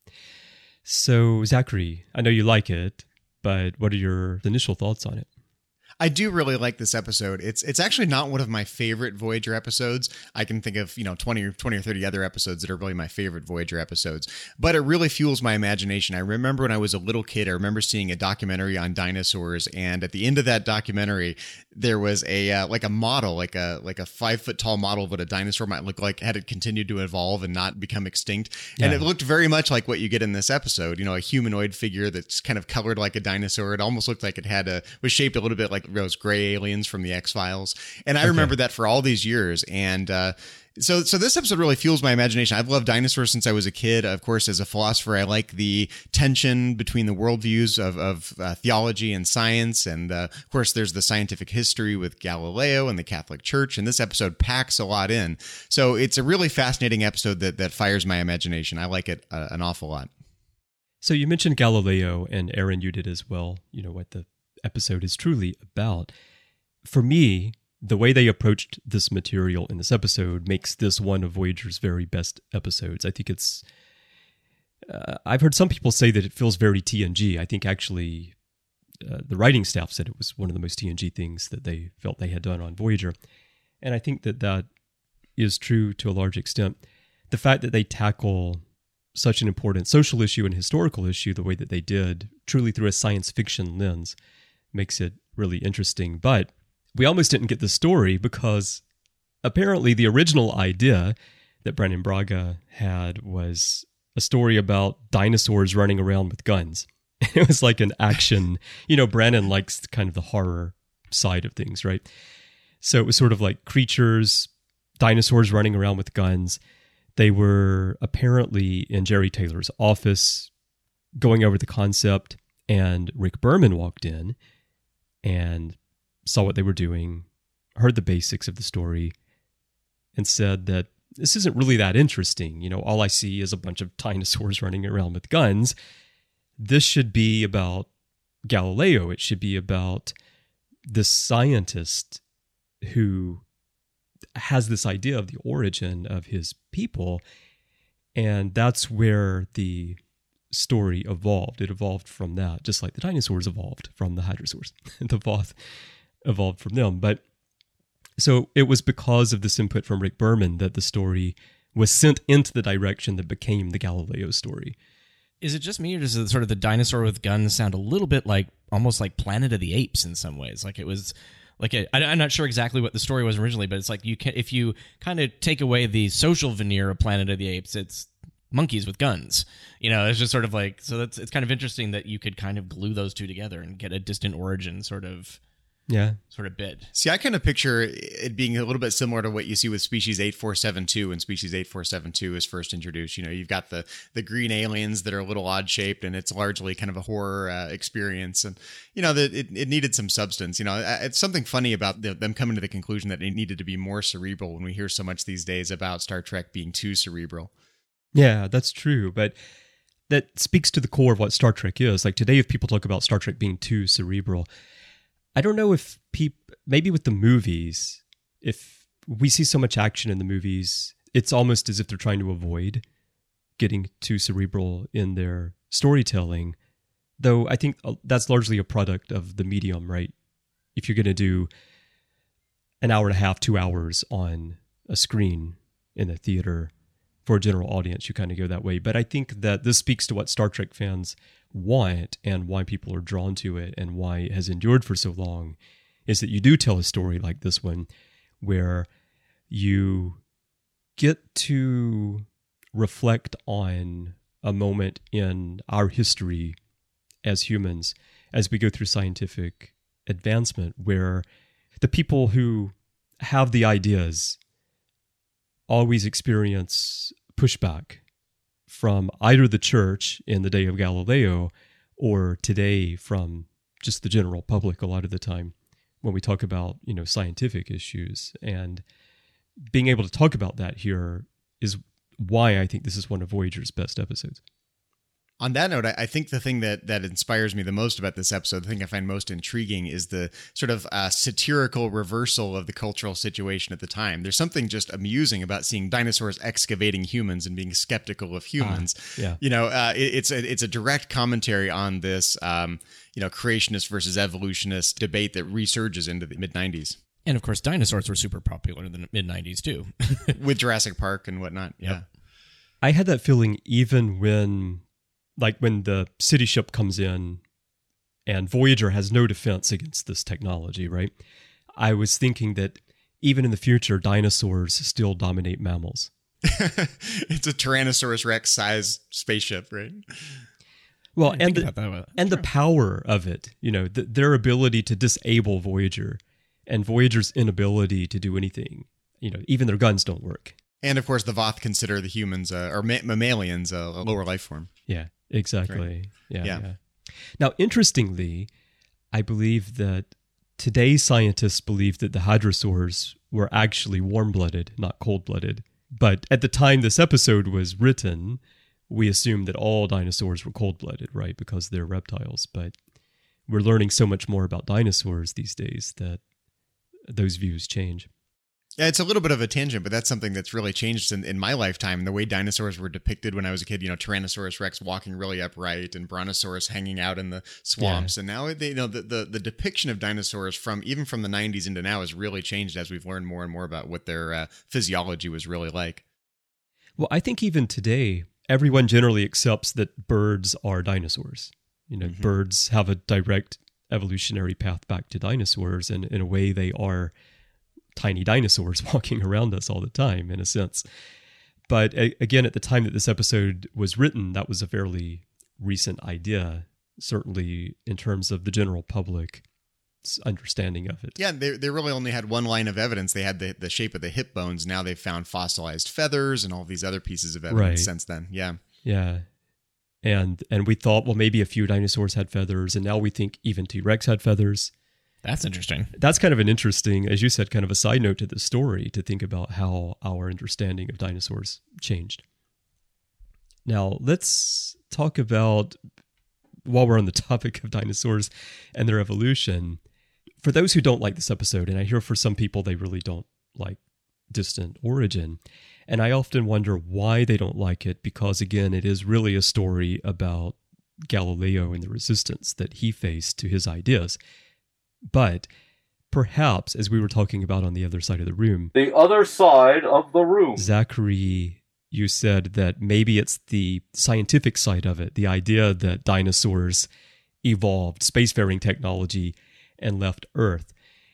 So, Zachary, I know you like it, but what are your initial thoughts on it? I do really like this episode. It's it's actually not one of my favorite Voyager episodes. I can think of, you know, twenty or twenty or thirty other episodes that are really my favorite Voyager episodes. But it really fuels my imagination. I remember when I was a little kid, I remember seeing a documentary on dinosaurs, and at the end of that documentary, there was a uh, like a model, like a like a five foot tall model of what a dinosaur might look like had it continued to evolve and not become extinct. Yeah. And it looked very much like what you get in this episode. You know, a humanoid figure that's kind of colored like a dinosaur. It almost looked like it had a was shaped a little bit like those gray aliens from the X-Files. And I okay. remember that for all these years. And uh, so so this episode really fuels my imagination. I've loved dinosaurs since I was a kid. Of course, as a philosopher, I like the tension between the worldviews of, of uh, theology and science. And uh, of course, there's the scientific history with Galileo and the Catholic Church. And this episode packs a lot in. So it's a really fascinating episode that, that fires my imagination. I like it uh, an awful lot. So you mentioned Galileo, and Aaron, you did as well. You know what the episode is truly about. For me, the way they approached this material in this episode makes this one of Voyager's very best episodes. I think it's uh, I've heard some people say that it feels very T N G. I think actually uh, the writing staff said it was one of the most T N G things that they felt they had done on Voyager. And I think that that is true to a large extent. The fact that they tackle such an important social issue and historical issue the way that they did, truly through a science fiction lens, makes it really interesting. But we almost didn't get the story because apparently the original idea that Brannon Braga had was a story about dinosaurs running around with guns. It was like an action, you know, Brannon likes kind of the horror side of things, right? So it was sort of like creatures, dinosaurs running around with guns. They were apparently in Jerry Taylor's office going over the concept, and Rick Berman walked in and saw what they were doing, heard the basics of the story, and said that this isn't really that interesting. You know, all I see is a bunch of dinosaurs running around with guns. This should be about Galileo. It should be about this scientist who has this idea of the origin of his people. And that's where the story evolved. It evolved from that, just like the dinosaurs evolved from the hadrosaurs. The Voth evolved from them. But so it was because of this input from Rick Berman that the story was sent into the direction that became the Galileo story. Is it just me, or does it sort of the dinosaur with guns sound a little bit like, almost like Planet of the Apes in some ways? Like it was, like a, I, I'm not sure exactly what the story was originally, but it's like you can, if you kind of take away the social veneer of Planet of the Apes, it's monkeys with guns. You know, it's just sort of like, so that's, it's kind of interesting that you could kind of glue those two together and get a Distant Origin sort of, yeah, sort of bit. See, I kind of picture it being a little bit similar to what you see with Species eight four seven two when Species eight four seven two is first introduced. You know, you've got the the green aliens that are a little odd shaped, and it's largely kind of a horror uh, experience. And you know that it, it needed some substance. You know, it's something funny about the, them coming to the conclusion that it needed to be more cerebral when we hear so much these days about Star Trek being too cerebral. Yeah, that's true, but that speaks to the core of what Star Trek is. Like today, if people talk about Star Trek being too cerebral, I don't know if people, maybe with the movies, if we see so much action in the movies, it's almost as if they're trying to avoid getting too cerebral in their storytelling. Though I think that's largely a product of the medium, right? If you're going to do an hour and a half, two hours on a screen in a theater, for a general audience, you kind of go that way. But I think that this speaks to what Star Trek fans want and why people are drawn to it and why it has endured for so long, is that you do tell a story like this one where you get to reflect on a moment in our history as humans as we go through scientific advancement, where the people who have the ideas always experience pushback from either the church in the day of Galileo or today from just the general public a lot of the time when we talk about, you know, scientific issues. And being able to talk about that here is why I think this is one of Voyager's best episodes. On that note, I think the thing that, that inspires me the most about this episode, the thing I find most intriguing, is the sort of uh, satirical reversal of the cultural situation at the time. There's something just amusing about seeing dinosaurs excavating humans and being skeptical of humans. Uh, yeah. You know, uh, it, it's a, it's a direct commentary on this, um, you know, creationist versus evolutionist debate that resurges into the mid nineties. And of course, dinosaurs were super popular in the mid nineties too. With Jurassic Park and whatnot. Yep. Yeah. I had that feeling even when, like when the city ship comes in and Voyager has no defense against this technology, right? I was thinking that even in the future, dinosaurs still dominate mammals. It's a Tyrannosaurus Rex size spaceship, right? Well, and Think the, about that. and the power of it, you know, the, their ability to disable Voyager and Voyager's inability to do anything, you know, even their guns don't work. And of course, the Voth consider the humans, uh, or ma- mammalians, uh, a lower life form. Yeah, exactly. Right. Yeah, Yeah. yeah. Now, interestingly, I believe that today's scientists believe that the hadrosaurs were actually warm-blooded, not cold-blooded. But at the time this episode was written, we assumed that all dinosaurs were cold-blooded, right? Because they're reptiles. But we're learning so much more about dinosaurs these days that those views change. Yeah, it's a little bit of a tangent, but that's something that's really changed in, in my lifetime. The way dinosaurs were depicted when I was a kid, you know, Tyrannosaurus Rex walking really upright and Brontosaurus hanging out in the swamps. Yeah. And now, they, you know, the, the, the depiction of dinosaurs from even from the nineties into now has really changed as we've learned more and more about what their uh, physiology was really like. Well, I think even today, everyone generally accepts that birds are dinosaurs. You know, mm-hmm. birds have a direct evolutionary path back to dinosaurs, and in a way they are tiny dinosaurs walking around us all the time, in a sense. But a- again, at the time that this episode was written, that was a fairly recent idea, certainly in terms of the general public's understanding of it. Yeah, they they really only had one line of evidence. They had the, the shape of the hip bones. Now they've found fossilized feathers and all these other pieces of evidence right. since then. Yeah. Yeah. And and we thought, well, maybe a few dinosaurs had feathers, and now we think even T-Rex had feathers. That's interesting. That's kind of an interesting, as you said, kind of a side note to the story to think about how our understanding of dinosaurs changed. Now, let's talk about, while we're on the topic of dinosaurs and their evolution, for those who don't like this episode, and I hear for some people they really don't like Distant Origin, and I often wonder why they don't like it, because, again, it is really a story about Galileo and the resistance that he faced to his ideas. But perhaps, as we were talking about on the other side of the room... The other side of the room. Zachary, you said that maybe it's the scientific side of it, the idea that dinosaurs evolved spacefaring technology and left Earth.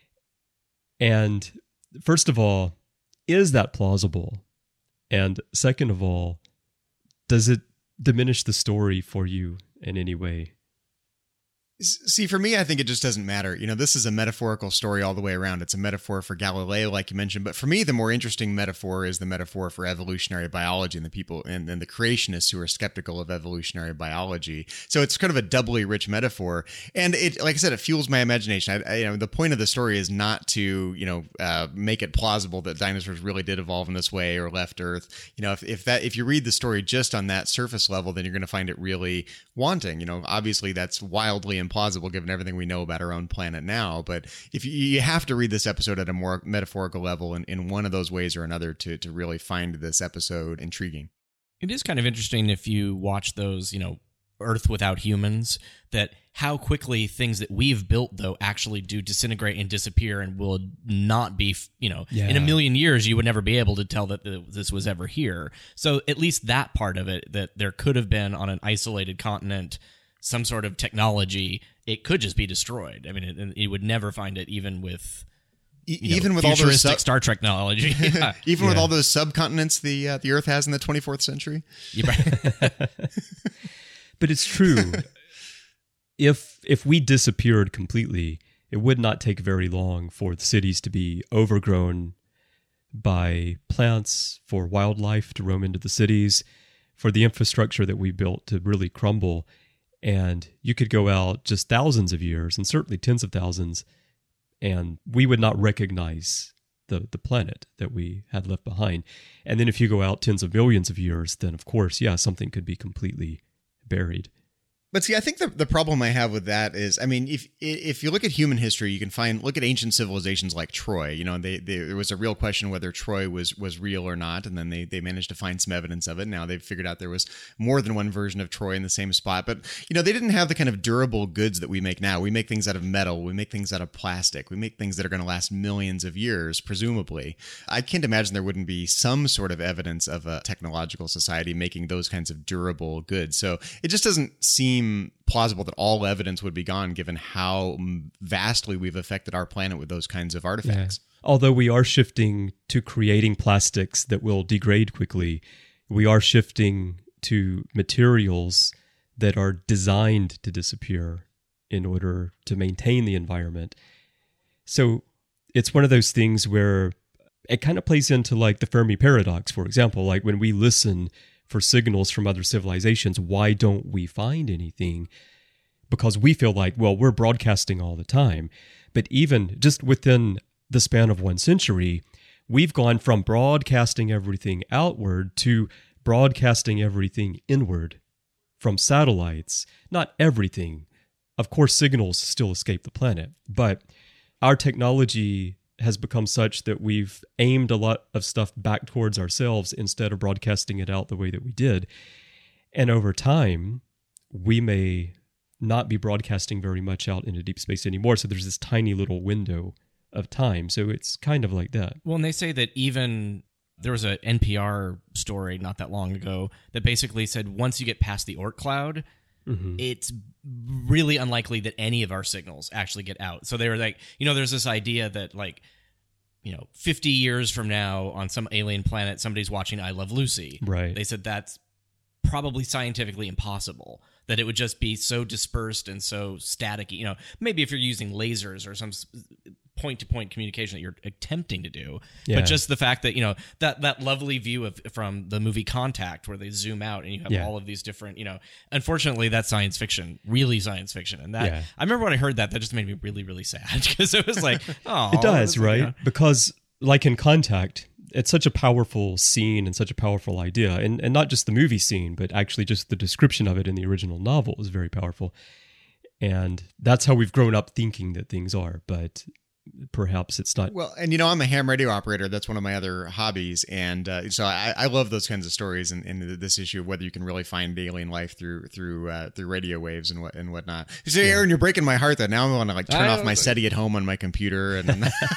And first of all, is that plausible? And second of all, does it diminish the story for you in any way? See, for me, I think it just doesn't matter. You know, this is a metaphorical story all the way around. It's a metaphor for Galileo, like you mentioned. But for me, the more interesting metaphor is the metaphor for evolutionary biology and the people and, and the creationists who are skeptical of evolutionary biology. So it's kind of a doubly rich metaphor. And it, like I said, it fuels my imagination. I, I, you know, the point of the story is not to, you know, uh, make it plausible that dinosaurs really did evolve in this way or left Earth. You know, if, if that if you read the story just on that surface level, then you're going to find it really wanting. You know, obviously that's wildly implausible given everything we know about our own planet now. But if you, you have to read this episode at a more metaphorical level in, in one of those ways or another to, to really find this episode intriguing. It is kind of interesting if you watch those, you know, Earth Without Humans, that how quickly things that we've built, though, actually do disintegrate and disappear and will not be, you know, Yeah. in a million years, you would never be able to tell that the, this was ever here. So at least that part of it, that there could have been on an isolated continent some sort of technology, it could just be destroyed. I mean, it, you would never find it even with... E- You know, even with all those futuristic sub- Star Trek technology. Yeah. even with Yeah. all those subcontinents the uh, the Earth has in the twenty-fourth century. You're right. But it's true. if if we disappeared completely, it would not take very long for the cities to be overgrown by plants, for wildlife to roam into the cities, for the infrastructure that we built to really crumble. And you could go out just thousands of years, and certainly tens of thousands, and we would not recognize the, the planet that we had left behind. And then if you go out tens of millions of years, then of course, yeah, something could be completely buried. But see, I think the the problem I have with that is, I mean, if if you look at human history, you can find look at ancient civilizations like Troy. You know, they, they there was a real question whether Troy was was real or not, and then they they managed to find some evidence of it. Now they've figured out there was more than one version of Troy in the same spot. But you know, they didn't have the kind of durable goods that we make now. We make things out of metal. We make things out of plastic. We make things that are going to last millions of years, presumably. I can't imagine there wouldn't be some sort of evidence of a technological society making those kinds of durable goods. So it just doesn't seem plausible that all evidence would be gone given how vastly we've affected our planet with those kinds of artifacts. Yeah. Although we are shifting to creating plastics that will degrade quickly, we are shifting to materials that are designed to disappear in order to maintain the environment. So it's one of those things where it kind of plays into like the Fermi paradox, for example, like when we listen for signals from other civilizations, why don't we find anything? Because we feel like, well, we're broadcasting all the time. But even just within the span of one century, we've gone from broadcasting everything outward to broadcasting everything inward from satellites. Not everything. Of course, signals still escape the planet, but our technology has become such that we've aimed a lot of stuff back towards ourselves instead of broadcasting it out the way that we did. And over time, we may not be broadcasting very much out into deep space anymore. So there's this tiny little window of time. So it's kind of like that. Well, and they say that even there was an N P R story not that long ago that basically said once you get past the Oort cloud, mm-hmm. it's really unlikely that any of our signals actually get out. So they were like, you know, there's this idea that like, you know, fifty years from now on some alien planet, somebody's watching I Love Lucy. Right. They said that's probably scientifically impossible, that it would just be so dispersed and so static. You know, maybe if you're using lasers or some point-to-point communication that you're attempting to do, yeah. but just the fact that, you know, that that lovely view of from the movie Contact where they zoom out and you have yeah. all of these different, you know, unfortunately that's science fiction, really science fiction. And that, yeah. I remember when I heard that, that just made me really, really sad because it was like, oh, it does, right? You know. Because like in Contact, it's such a powerful scene and such a powerful idea. And, and not just the movie scene, but actually just the description of it in the original novel is very powerful. And that's how we've grown up thinking that things are. But perhaps it's not. Well, and you know, I'm a ham radio operator. That's one of my other hobbies. And uh, so I, I love those kinds of stories and, and this issue of whether you can really find alien life through through uh, through radio waves and what and whatnot. You say, yeah. Aaron, you're breaking my heart that now I want to like turn I off my SETI at home on my computer. And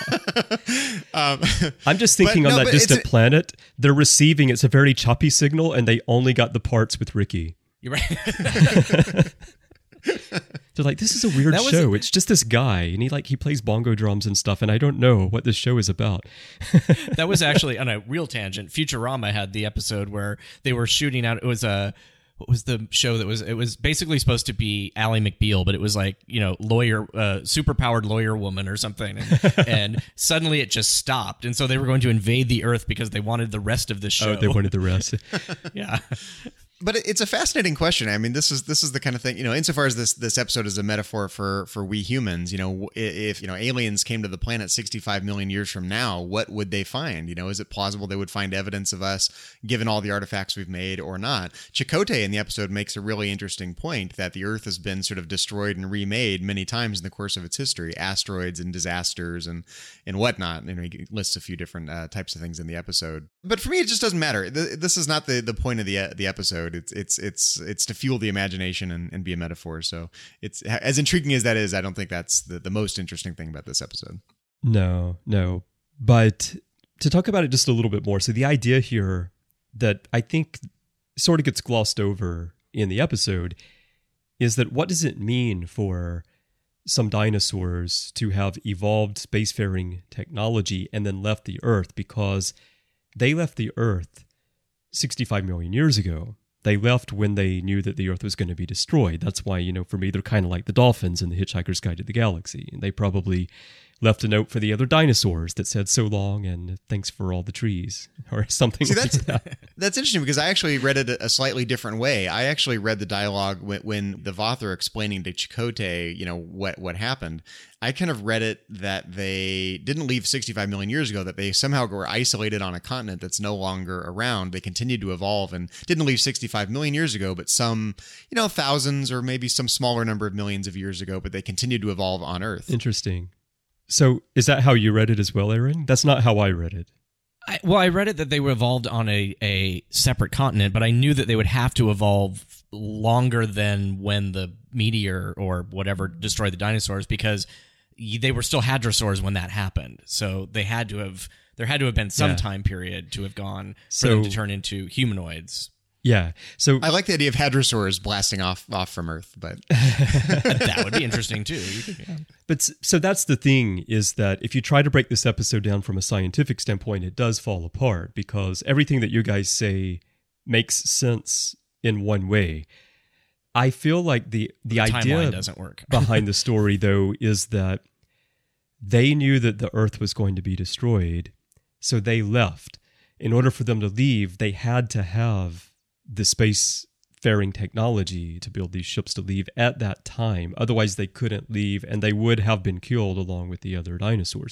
um, I'm just thinking but, on no, that distant it's, planet, they're receiving, it's a very choppy signal and they only got the parts with Ricky. You're right. They're like, this is a weird was show. A- it's just this guy, and he like he plays bongo drums and stuff, and I don't know what this show is about. That was actually on a real tangent. Futurama had the episode where they were shooting out. It was a what was the show that was? It was basically supposed to be Ally McBeal, but it was like, you know, lawyer, uh, superpowered lawyer woman or something, and, and suddenly it just stopped, and so they were going to invade the Earth because they wanted the rest of the show. Oh, they wanted the rest. Yeah. But it's a fascinating question. I mean, this is this is the kind of thing, you know, insofar as this this episode is a metaphor for for we humans, you know, if, you know, aliens came to the planet sixty-five million years from now, what would they find? You know, is it plausible they would find evidence of us given all the artifacts we've made or not? Chakotay in the episode makes a really interesting point that the Earth has been sort of destroyed and remade many times in the course of its history, asteroids and disasters and and whatnot. And he lists a few different uh, types of things in the episode. But for me, it just doesn't matter. This is not the, the point of the the episode. episode. It's it's it's it's to fuel the imagination and, and be a metaphor. So it's as intriguing as that is. I don't think that's the, the most interesting thing about this episode. No, no. But to talk about it just a little bit more, so the idea here that I think sort of gets glossed over in the episode is that what does it mean for some dinosaurs to have evolved spacefaring technology and then left the Earth? Because they left the Earth sixty-five million years ago. They left when they knew that the Earth was going to be destroyed. That's why, you know, for me, they're kind of like the dolphins in The Hitchhiker's Guide to the Galaxy. And they probably left a note for the other dinosaurs that said so long and thanks for all the trees or something. See, like that's, that. That's interesting because I actually read it a slightly different way. I actually read the dialogue when, when the Voth are explaining to Chakotay, you know, what, what happened. I kind of read it that they didn't leave sixty-five million years ago, that they somehow were isolated on a continent that's no longer around. They continued to evolve and didn't leave sixty-five million years ago, but some, you know, thousands or maybe some smaller number of millions of years ago, but they continued to evolve on Earth. Interesting. So is that how you read it as well, Aaron? That's not how I read it. I, well, I read it that they were evolved on a, a separate continent, but I knew that they would have to evolve longer than when the meteor or whatever destroyed the dinosaurs, because they were still hadrosaurs when that happened. So they had to have there had to have been some Yeah. time period to have gone for So- them to turn into humanoids. Yeah. So I like the idea of hadrosaurs blasting off off from Earth, but That would be interesting too. You could, yeah. But s- so that's the thing, is that if you try to break this episode down from a scientific standpoint, it does fall apart because everything that you guys say makes sense in one way. I feel like the the, The idea timeline doesn't work. behind the story, though, is that they knew that the Earth was going to be destroyed, so they left. In order for them to leave, they had to have the space-faring technology to build these ships to leave at that time. Otherwise, they couldn't leave, and they would have been killed along with the other dinosaurs.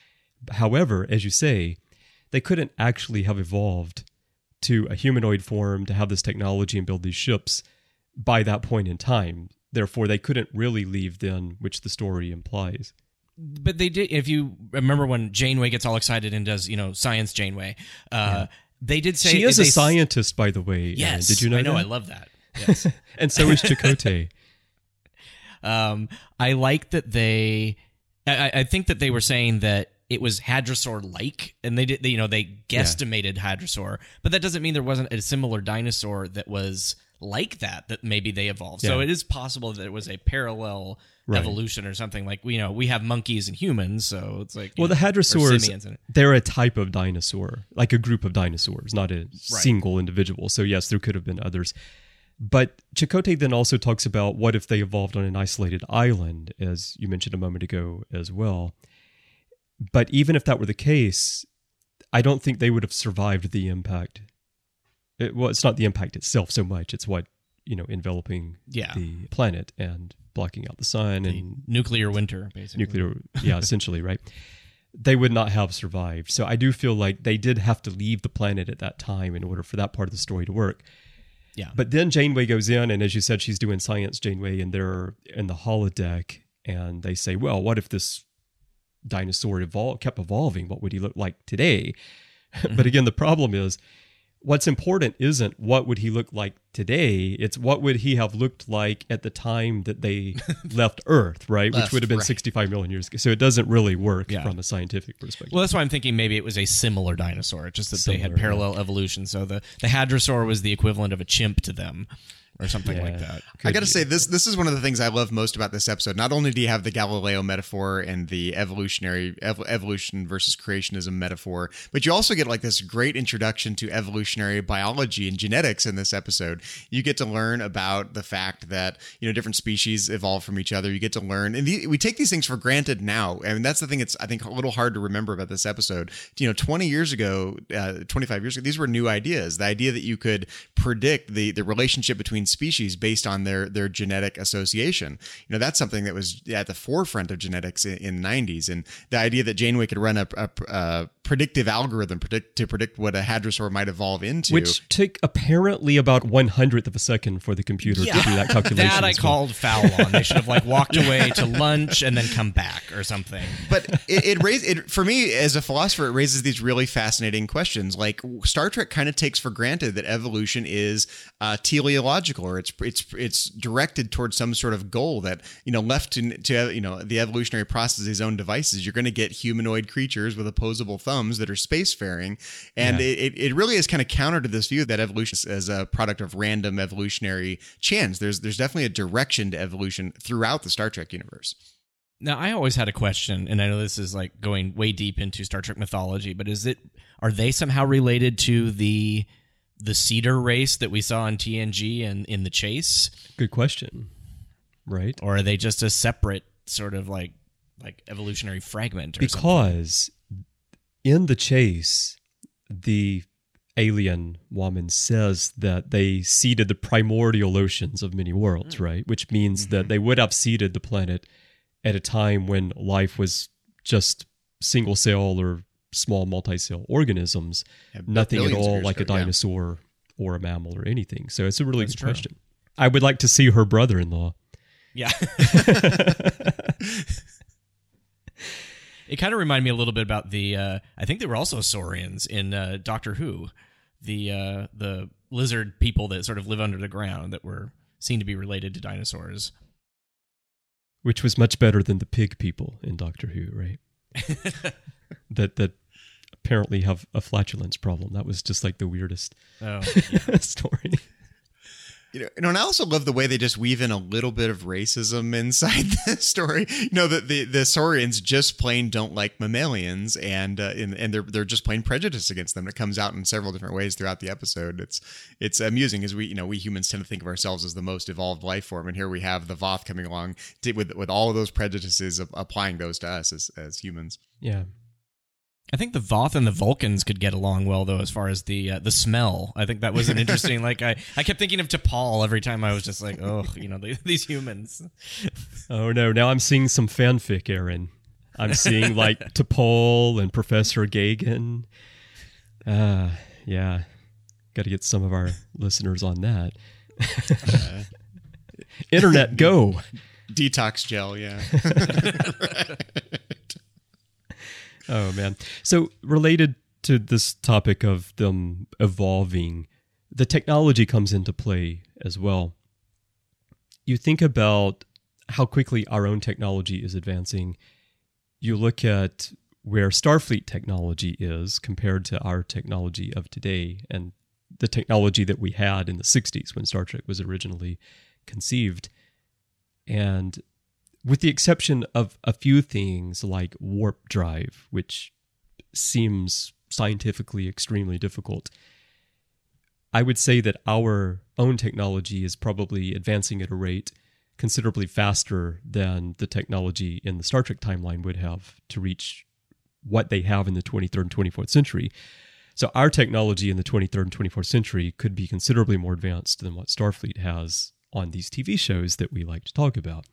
However, as you say, they couldn't actually have evolved to a humanoid form to have this technology and build these ships by that point in time. Therefore, they couldn't really leave then, which the story implies. But they did. If you remember when Janeway gets all excited and does, you know, science Janeway, uh, they did say She is they, a scientist, by the way. Aaron. Yes, Did you know I know. that? I love that. Yes. And so is Chakotay. um, I like that they. I, I think that they were saying that it was hadrosaur-like, and they did. They, you know, they guesstimated hadrosaur, but that doesn't mean there wasn't a similar dinosaur that was like that. That maybe they evolved. So Yeah. it is possible that it was a parallel Right. evolution or something. Like, you know, we have monkeys and humans, so it's like, you Well, the know, or hadrosaurs, simians in it. they're a type of dinosaur, like a group of dinosaurs, not a single individual. So yes, there could have been others. But Chakotay then also talks about what if they evolved on an isolated island, as you mentioned a moment ago as well. But even if that were the case, I don't think they would have survived the impact. It, well, it's not the impact itself so much. It's what, you know, enveloping Yeah. the planet and blocking out the sun and Nuclear winter, basically. nuclear, yeah, essentially, right? They would not have survived. So I do feel like they did have to leave the planet at that time in order for that part of the story to work. Yeah. But then Janeway goes in, and as you said, she's doing science Janeway, and they're in the holodeck, and they say, well, what if this dinosaur evol- kept evolving? What would he look like today? But again, the problem is, what's important isn't what would he look like today, it's what would he have looked like at the time that they left Earth, right? Which Left, would have been right. sixty-five million years ago. So it doesn't really work Yeah. from a scientific perspective. Well, that's why I'm thinking maybe it was a similar dinosaur, just that they had Similar, parallel evolution. So the, the hadrosaur was the equivalent of a chimp to them, or something Yeah. like that. I got to say this this is one of the things I love most about this episode. Not only do you have the Galileo metaphor and the evolutionary ev- evolution versus creationism metaphor, but you also get like this great introduction to evolutionary biology and genetics in this episode. You get to learn about the fact that, you know, different species evolve from each other. You get to learn, and the, we take these things for granted now. I mean, that's the thing. It's, I think, a little hard to remember about this episode. You know, twenty years ago, uh, twenty-five years ago, these were new ideas. The idea that you could predict the the relationship between species based on their their genetic association. You know, that's something that was at the forefront of genetics in, in the nineties. And the idea that Janeway could run a, a, a predictive algorithm predict, to predict what a hadrosaur might evolve into. Which took apparently about one hundredth of a second for the computer Yeah. to do that calculation. That I as well. called foul on. They should have like walked away to lunch and then come back or something. But it, it raises it for me as a philosopher. It raises these really fascinating questions. Like Star Trek kind of takes for granted that evolution is uh, teleological, or it's it's it's directed towards some sort of goal that, you know, left to, to you know the evolutionary process of his own devices, you're going to get humanoid creatures with opposable thumbs that are spacefaring, and Yeah. it, it really is kind of counter to this view that evolution is a product of random evolutionary chance. There's there's definitely a direction to evolution throughout the Star Trek universe. Now, I always had a question, and I know this is like going way deep into Star Trek mythology, but is it are they somehow related to the the Cedar race that we saw on T N G and in The Chase, Good question. Right? or are they just a separate sort of like like evolutionary fragment? Or something? Because in The Chase, the alien woman says that they seeded the primordial oceans of many worlds, right? Which means that they would have seeded the planet at a time when life was just single cell or small multi-cell organisms, Yeah, nothing at billions of all years like a ago, yeah. dinosaur or a mammal or anything. So it's a really That's good true. question. I would like to see her brother-in-law. Yeah. It kind of reminded me a little bit about the. Uh, I think they were also saurians in uh, Doctor Who, the uh, the lizard people that sort of live under the ground that were seen to be related to dinosaurs. Which was much better than the pig people in Doctor Who, right? that that apparently have a flatulence problem. That was just like the weirdest Oh, story. You know, and I also love the way they just weave in a little bit of racism inside the story. You know, that the, the Saurians just plain don't like mammalians, and uh, and, and they're they're just plain prejudiced against them. It comes out in several different ways throughout the episode. It's it's amusing, as we you know we humans tend to think of ourselves as the most evolved life form, and here we have the Voth coming along to, with with all of those prejudices, of applying those to us as as humans. Yeah. I think the Voth and the Vulcans could get along well, though, as far as the uh, the smell. I think that was an interesting. like I, I kept thinking of T'Pol every time I was just like, oh, you know, they, these humans. Oh no! Now I'm seeing some fanfic, Aaron. I'm seeing like T'Pol and Professor Gagan. Uh, yeah. Got to get some of our listeners on that. Internet, go. Detox gel, yeah. Oh, man. So related to this topic of them evolving, the technology comes into play as well. You think about how quickly our own technology is advancing. You look at where Starfleet technology is compared to our technology of today and the technology that we had in the sixties when Star Trek was originally conceived. And with the exception of a few things like warp drive, which seems scientifically extremely difficult, I would say that our own technology is probably advancing at a rate considerably faster than the technology in the Star Trek timeline would have to reach what they have in the twenty-third and twenty-fourth century. So our technology in the twenty-third and twenty-fourth century could be considerably more advanced than what Starfleet has on these T V shows that we like to talk about.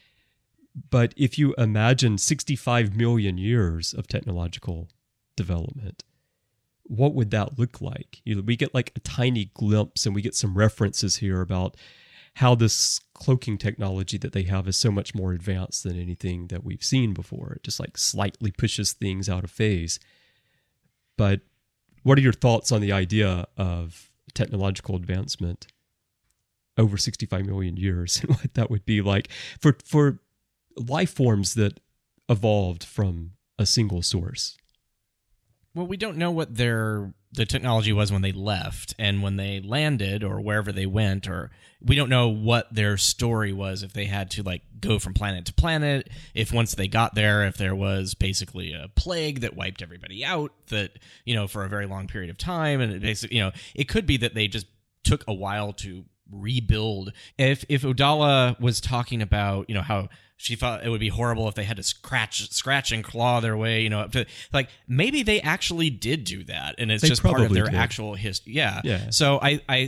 But if you imagine sixty-five million years of technological development, what would that look like? You know, we get like a tiny glimpse and we get some references here about how this cloaking technology that they have is so much more advanced than anything that we've seen before. It just like slightly pushes things out of phase. But what are your thoughts on the idea of technological advancement over sixty-five million years and what that would be like for for life forms that evolved from a single source? Well, we don't know what their the technology was when they left and when they landed or wherever they went, or we don't know what their story was, if they had to like go from planet to planet, if once they got there, if there was basically a plague that wiped everybody out, that, you know, for a very long period of time. And it basically, you know, it could be that they just took a while to rebuild. If if Udala was talking about, you know, how she thought it would be horrible if they had to scratch, scratch and claw their way, you know, up to, like maybe they actually did do that, and it's They just part of probably their did. actual history. Yeah. Yeah. So I, I,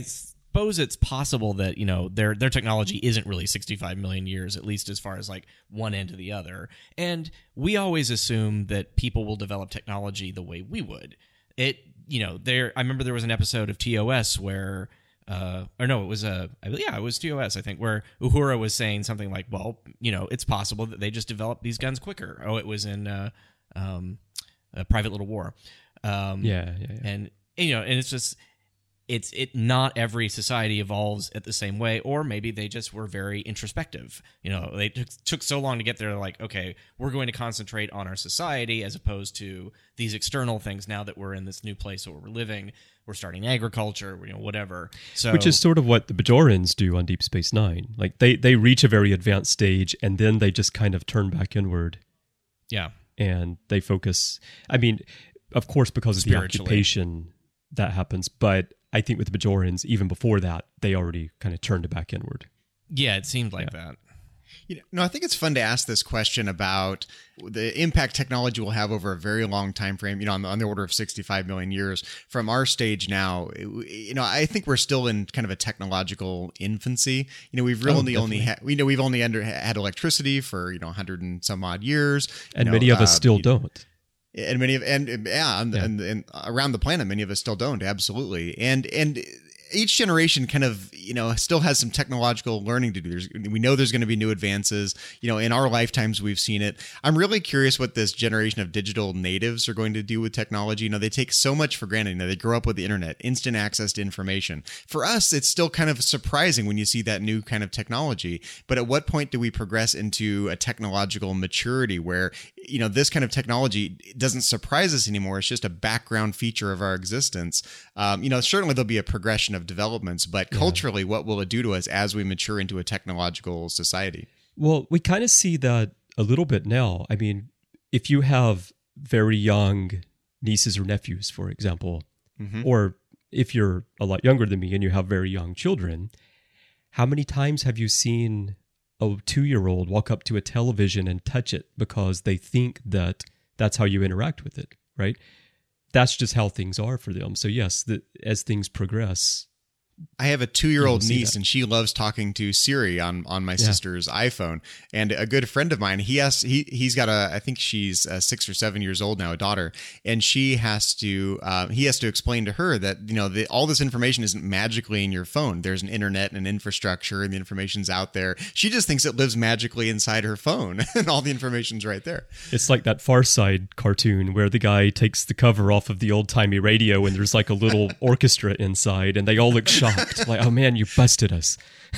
suppose it's possible that, you know, their their technology isn't really sixty-five million years, at least as far as like one end to the other. And we always assume that people will develop technology the way we would. It, you know, there. I remember there was an episode of T O S where, uh, or no, it was a, yeah, it was T O S, I think, where Uhura was saying something like, well, you know, it's possible that they just developed these guns quicker. Oh, it was in uh, um, a Private Little War. Um, yeah, yeah, yeah. And, you know, and it's just, it's it. Not every society evolves at the same way, or maybe they just were very introspective. You know, they took, took so long to get there. Like, okay, we're going to concentrate on our society as opposed to these external things. Now that we're in this new place where we're living, we're starting agriculture, you know, whatever. So, which is sort of what the Bajorans do on Deep Space Nine. Like they they reach a very advanced stage, and then they just kind of turn back inward. Yeah, and they focus. I mean, of course, because of the occupation that happens, but I think with the Bajorans, even before that, they already kind of turned it back inward. Yeah, it seemed like yeah. that. You know, no, I think it's fun to ask this question about the impact technology will have over a very long time frame, you know, on the, on the order of sixty-five million years. From our stage now, you know, I think we're still in kind of a technological infancy. You know, we've really oh, only had, we know we've only under, had electricity for, you know, one hundred and some odd years. And you know, many of us uh, still you, don't. And many of, and yeah, and, yeah. And, and around the planet, many of us still don't. Absolutely. And, and, each generation kind of, you know, still has some technological learning to do. There's, we know there's going to be new advances. You know, in our lifetimes, we've seen it. I'm really curious what this generation of digital natives are going to do with technology. You know, they take so much for granted. You know, they grow up with the internet, instant access to information. For us, it's still kind of surprising when you see that new kind of technology. But at what point do we progress into a technological maturity where, you know, this kind of technology doesn't surprise us anymore? It's just a background feature of our existence. Um, you know, certainly there'll be a progression of developments, but culturally, yeah. what will it do to us as we mature into a technological society? Well, we kind of see that a little bit now. I mean, if you have very young nieces or nephews, for example, mm-hmm. or if you're a lot younger than me and you have very young children, how many times have you seen a two-year-old walk up to a television and touch it because they think that that's how you interact with it, right? That's just how things are for them. So yes, the, as things progress, I have a two-year-old niece, and she loves talking to Siri on, on my yeah. sister's iPhone. And a good friend of mine, he has he he's got a I think she's uh, six or seven years old now, a daughter, and she has to uh, he has to explain to her that you know the, all this information isn't magically in your phone. There's an internet and an infrastructure, and the information's out there. She just thinks it lives magically inside her phone, and all the information's right there. It's like that Far Side cartoon where the guy takes the cover off of the old-timey radio, and there's like a little orchestra inside, and they all look shocked. Like, oh man, you busted us.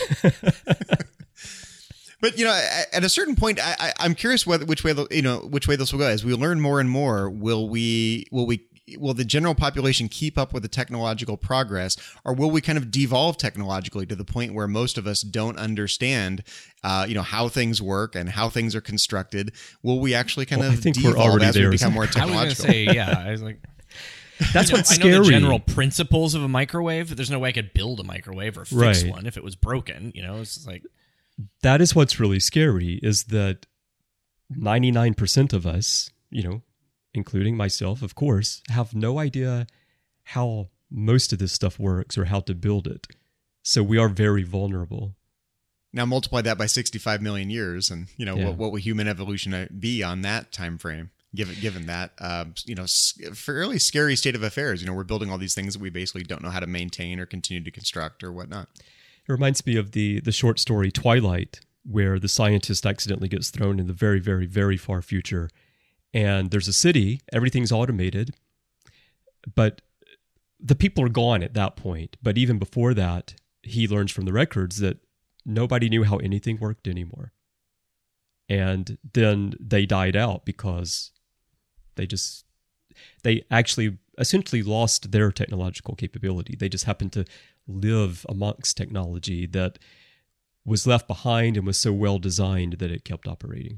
But you know, at a certain point, I, I, I'm curious whether which way you know which way this will go. As we learn more and more, will we will we will the general population keep up with the technological progress, or will we kind of devolve technologically to the point where most of us don't understand, uh, you know, how things work and how things are constructed? Will we actually kind well, of I think devolve we're already as there. we become more technological? I was going to say, yeah, I was like. That's you know, what's I scary. know the general principles of a microwave, but there's no way I could build a microwave or fix right. one if it was broken. You know, it's just like that is what's really scary. Is that ninety-nine percent of us, you know, including myself, of course, have no idea how most of this stuff works or how to build it. So we are very vulnerable. Now multiply that by sixty-five million years, and you know yeah. what, what will human evolution be on that time frame? Given given that, um, you know, fairly scary state of affairs. You know, we're building all these things that we basically don't know how to maintain or continue to construct or whatnot. It reminds me of the the short story Twilight, where the scientist accidentally gets thrown in the very, very, very far future, and there's a city, everything's automated, but the people are gone at that point. But even before that, he learns from the records that nobody knew how anything worked anymore, and then they died out because They just, they actually essentially lost their technological capability. They just happened to live amongst technology that was left behind and was so well designed that it kept operating.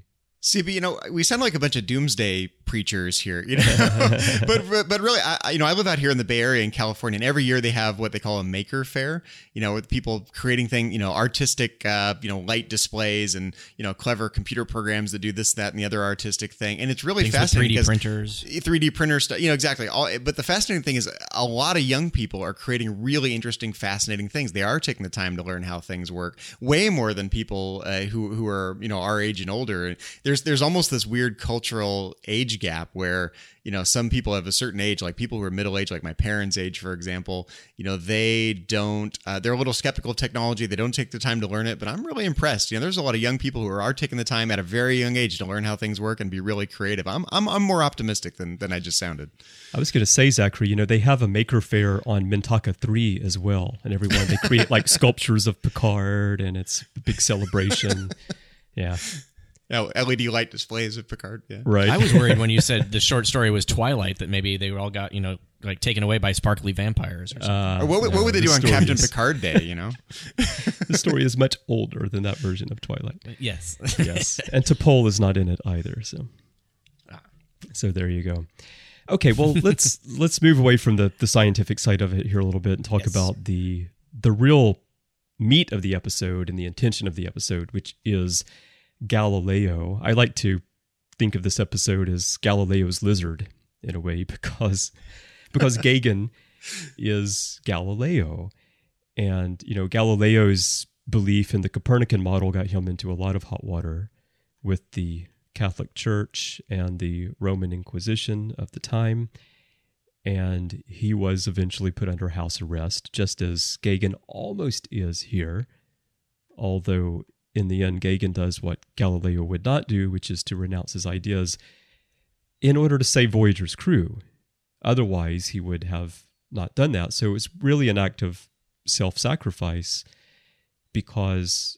See, but you know, we sound like a bunch of doomsday preachers here, you know. but, but but really, I you know, I live out here in the Bay Area in California, and every year they have what they call a maker fair. You know, with people creating things, you know, artistic, uh, you know, light displays and you know, clever computer programs that do this, that, and the other artistic thing. And it's really things fascinating. With three D printers, three D printer stuff. You know, exactly. All, but the fascinating thing is, a lot of young people are creating really interesting, fascinating things. They are taking the time to learn how things work, way more than people uh, who who are you know our age and older. There's there's almost this weird cultural age gap where you know some people have a certain age, like people who are middle aged, like my parents' age, for example. You know, they don't. Uh, they're a little skeptical of technology. They don't take the time to learn it. But I'm really impressed. You know, there's a lot of young people who are, are taking the time at a very young age to learn how things work and be really creative. I'm I'm I'm more optimistic than than I just sounded. I was going to say, Zachary, you know, they have a maker fair on Mintaka three as well, and everyone they create like sculptures of Picard, and it's a big celebration. Yeah. Oh, L E D light displays of Picard. Yeah. Right. I was worried when you said the short story was Twilight that maybe they all got, you know, like taken away by sparkly vampires or something. Uh, or what, what no, would they the do on story Captain is- Picard Day, you know? The story is much older than that version of Twilight. Yes. Yes. And T'Pol is not in it either, so so there you go. Okay, well let's let's move away from the, the scientific side of it here a little bit and talk Yes. about the the real meat of the episode and the intention of the episode, which is Galileo. I like to think of this episode as Galileo's lizard in a way because because Gagin is Galileo, and you know Galileo's belief in the Copernican model got him into a lot of hot water with the Catholic Church and the Roman Inquisition of the time, and he was eventually put under house arrest, just as Gagin almost is here, although in the end, Gagin does what Galileo would not do, which is to renounce his ideas in order to save Voyager's crew. Otherwise, he would have not done that. So it's really an act of self-sacrifice because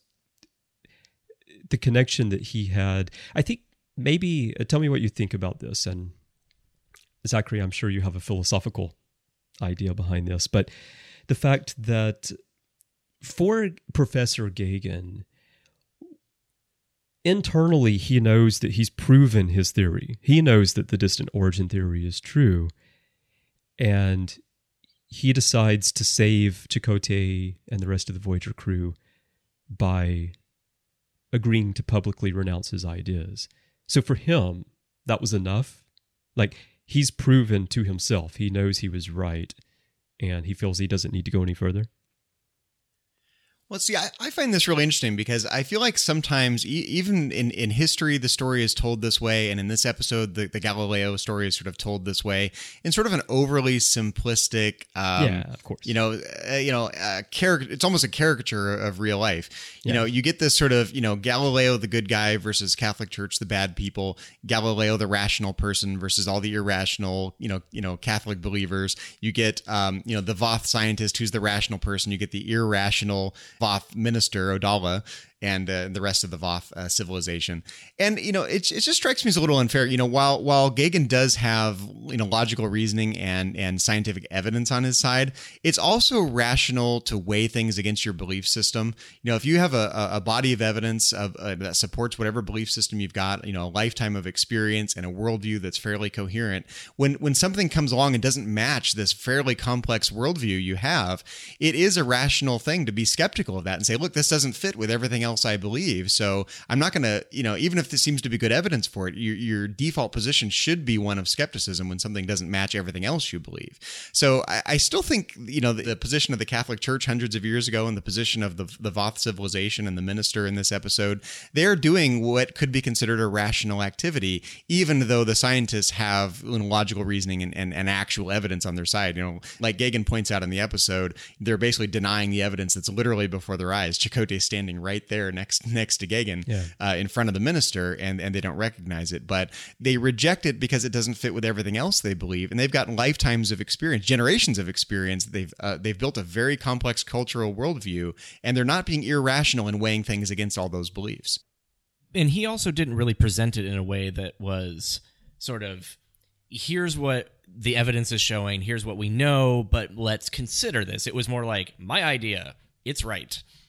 the connection that he had, I think maybe, uh, tell me what you think about this. And Zachary, I'm sure you have a philosophical idea behind this, but the fact that for Professor Gagin, internally, he knows that he's proven his theory. He knows that the distant origin theory is true. And he decides to save Chakotay and the rest of the Voyager crew by agreeing to publicly renounce his ideas. So for him, that was enough. Like, he's proven to himself. He knows he was right, and he feels he doesn't need to go any further. Well, see, I, I find this really interesting because I feel like sometimes, e- even in, in history, the story is told this way, and in this episode, the, the Galileo story is sort of told this way in sort of an overly simplistic, um, Yeah, of course. you know, uh, you know, uh, caric- it's almost a caricature of real life. You Yeah. know, you get this sort of, you know, Galileo the good guy versus Catholic Church the bad people, Galileo the rational person versus all the irrational, you know, you know, Catholic believers. You get, um, you know, the Voth scientist who's the rational person. You get the irrational Voth minister, Odala, and uh, the rest of the Voth uh, civilization. And, you know, it, it just strikes me as a little unfair. You know, while while Gagin does have, you know, logical reasoning and, and scientific evidence on his side, it's also rational to weigh things against your belief system. You know, if you have a, a body of evidence of uh, that supports whatever belief system you've got, you know, a lifetime of experience and a worldview that's fairly coherent, when, when something comes along and doesn't match this fairly complex worldview you have, it is a rational thing to be skeptical of that and say, look, this doesn't fit with everything else I believe. So I'm not going to, you know, even if this seems to be good evidence for it, your, your default position should be one of skepticism when something doesn't match everything else you believe. So I, I still think, you know, the, the position of the Catholic Church hundreds of years ago and the position of the, the Voth civilization and the minister in this episode, they're doing what could be considered a rational activity, even though the scientists have you know, logical reasoning and, and, and actual evidence on their side. You know, like Gagin points out in the episode, they're basically denying the evidence that's literally before their eyes. Chakotay standing right there next next to Gagin Yeah. uh, in front of the minister, and, and they don't recognize it. But they reject it because it doesn't fit with everything else they believe. And they've got lifetimes of experience, generations of experience. They've uh, they've built a very complex cultural worldview, and they're not being irrational in weighing things against all those beliefs. And he also didn't really present it in a way that was sort of, here's what the evidence is showing, here's what we know, but let's consider this. It was more like, my idea, it's right.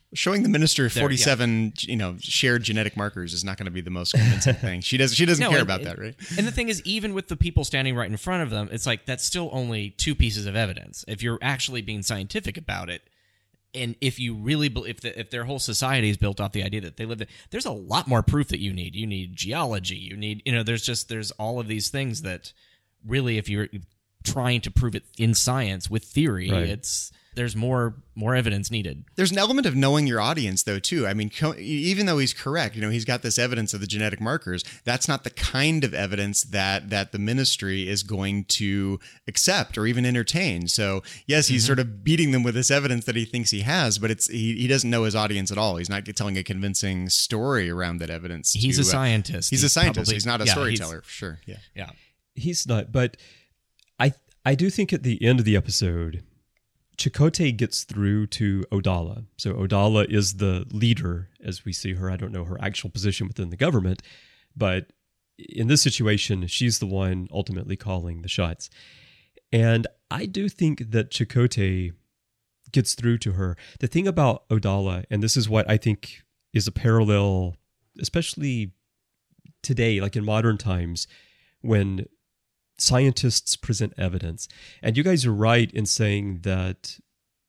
Showing the minister There, forty-seven, you know, shared genetic markers is not going to be the most convincing thing. She does. She doesn't No, care and- about and- that, right? And the thing is, even with the people standing right in front of them, it's like that's still only two pieces of evidence. If you're actually being scientific about it, and if you really, bel- if the, if their whole society is built off the idea that they live there, there's a lot more proof that you need. You need geology. You need, you know, there's just there's all of these things that really, if you're trying to prove it in science with theory, Right. it's there's more more evidence needed. There's an element of knowing your audience, though, too. I mean, co- even though he's correct, you know, he's got this evidence of the genetic markers. That's not the kind of evidence that that the ministry is going to accept or even entertain. So, yes, he's sort of beating them with this evidence that he thinks he has, but it's he, he doesn't know his audience at all. He's not telling a convincing story around that evidence. He's to, a scientist. Uh, he's, a scientist. probably- he's not a yeah, storyteller, for sure. Yeah. Yeah. He's not, but I I do think at the end of the episode, Chakotay gets through to Odala. So Odala is the leader, as we see her. I don't know her actual position within the government, but in this situation, she's the one ultimately calling the shots. And I do think that Chakotay gets through to her. The thing about Odala, and this is what I think is a parallel, especially today, like in modern times, when scientists present evidence. And you guys are right in saying that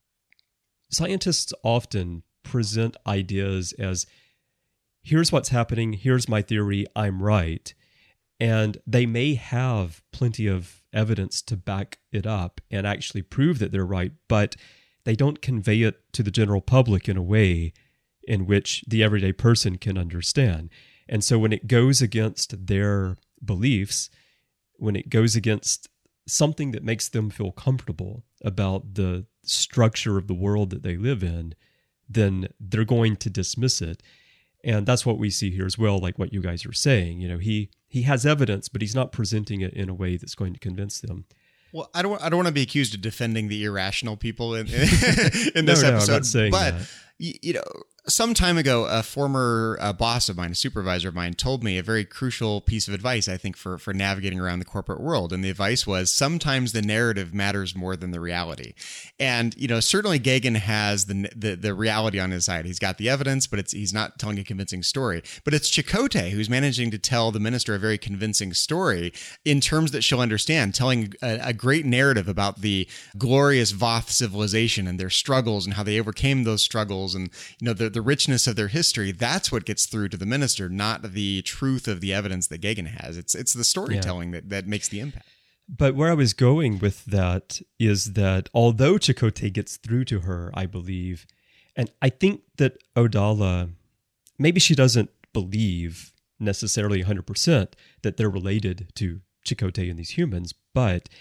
scientists often present ideas as, here's what's happening, here's my theory, I'm right. And they may have plenty of evidence to back it up and actually prove that they're right, but they don't convey it to the general public in a way in which the everyday person can understand. And so when it goes against their beliefs, when it goes against something that makes them feel comfortable about the structure of the world that they live in, then they're going to dismiss it. And that's what we see here as well, like what you guys are saying. You know, he he has evidence, but he's not presenting it in a way that's going to convince them. Well, I don't. I don't want to be accused of defending the irrational people in, in No, this no, I'm episode. not saying but that. y- you know, some time ago, a former uh, boss of mine, a supervisor of mine, told me a very crucial piece of advice. I think for for navigating around the corporate world, and the advice was sometimes the narrative matters more than the reality. And you know, certainly Gagin has the the, the reality on his side. He's got the evidence, but it's he's not telling a convincing story. But it's Chakotay who's managing to tell the minister a very convincing story in terms that she'll understand, telling a, a great narrative about the glorious Voth civilization and their struggles and how they overcame those struggles, and you know the the richness of their history. That's what gets through to the minister, not the truth of the evidence that Gagin has. It's it's the storytelling that, that makes the impact. But where I was going with that is that although Chakotay gets through to her, I believe, and I think that Odala, maybe she doesn't believe necessarily one hundred percent that they're related to Chakotay and these humans, but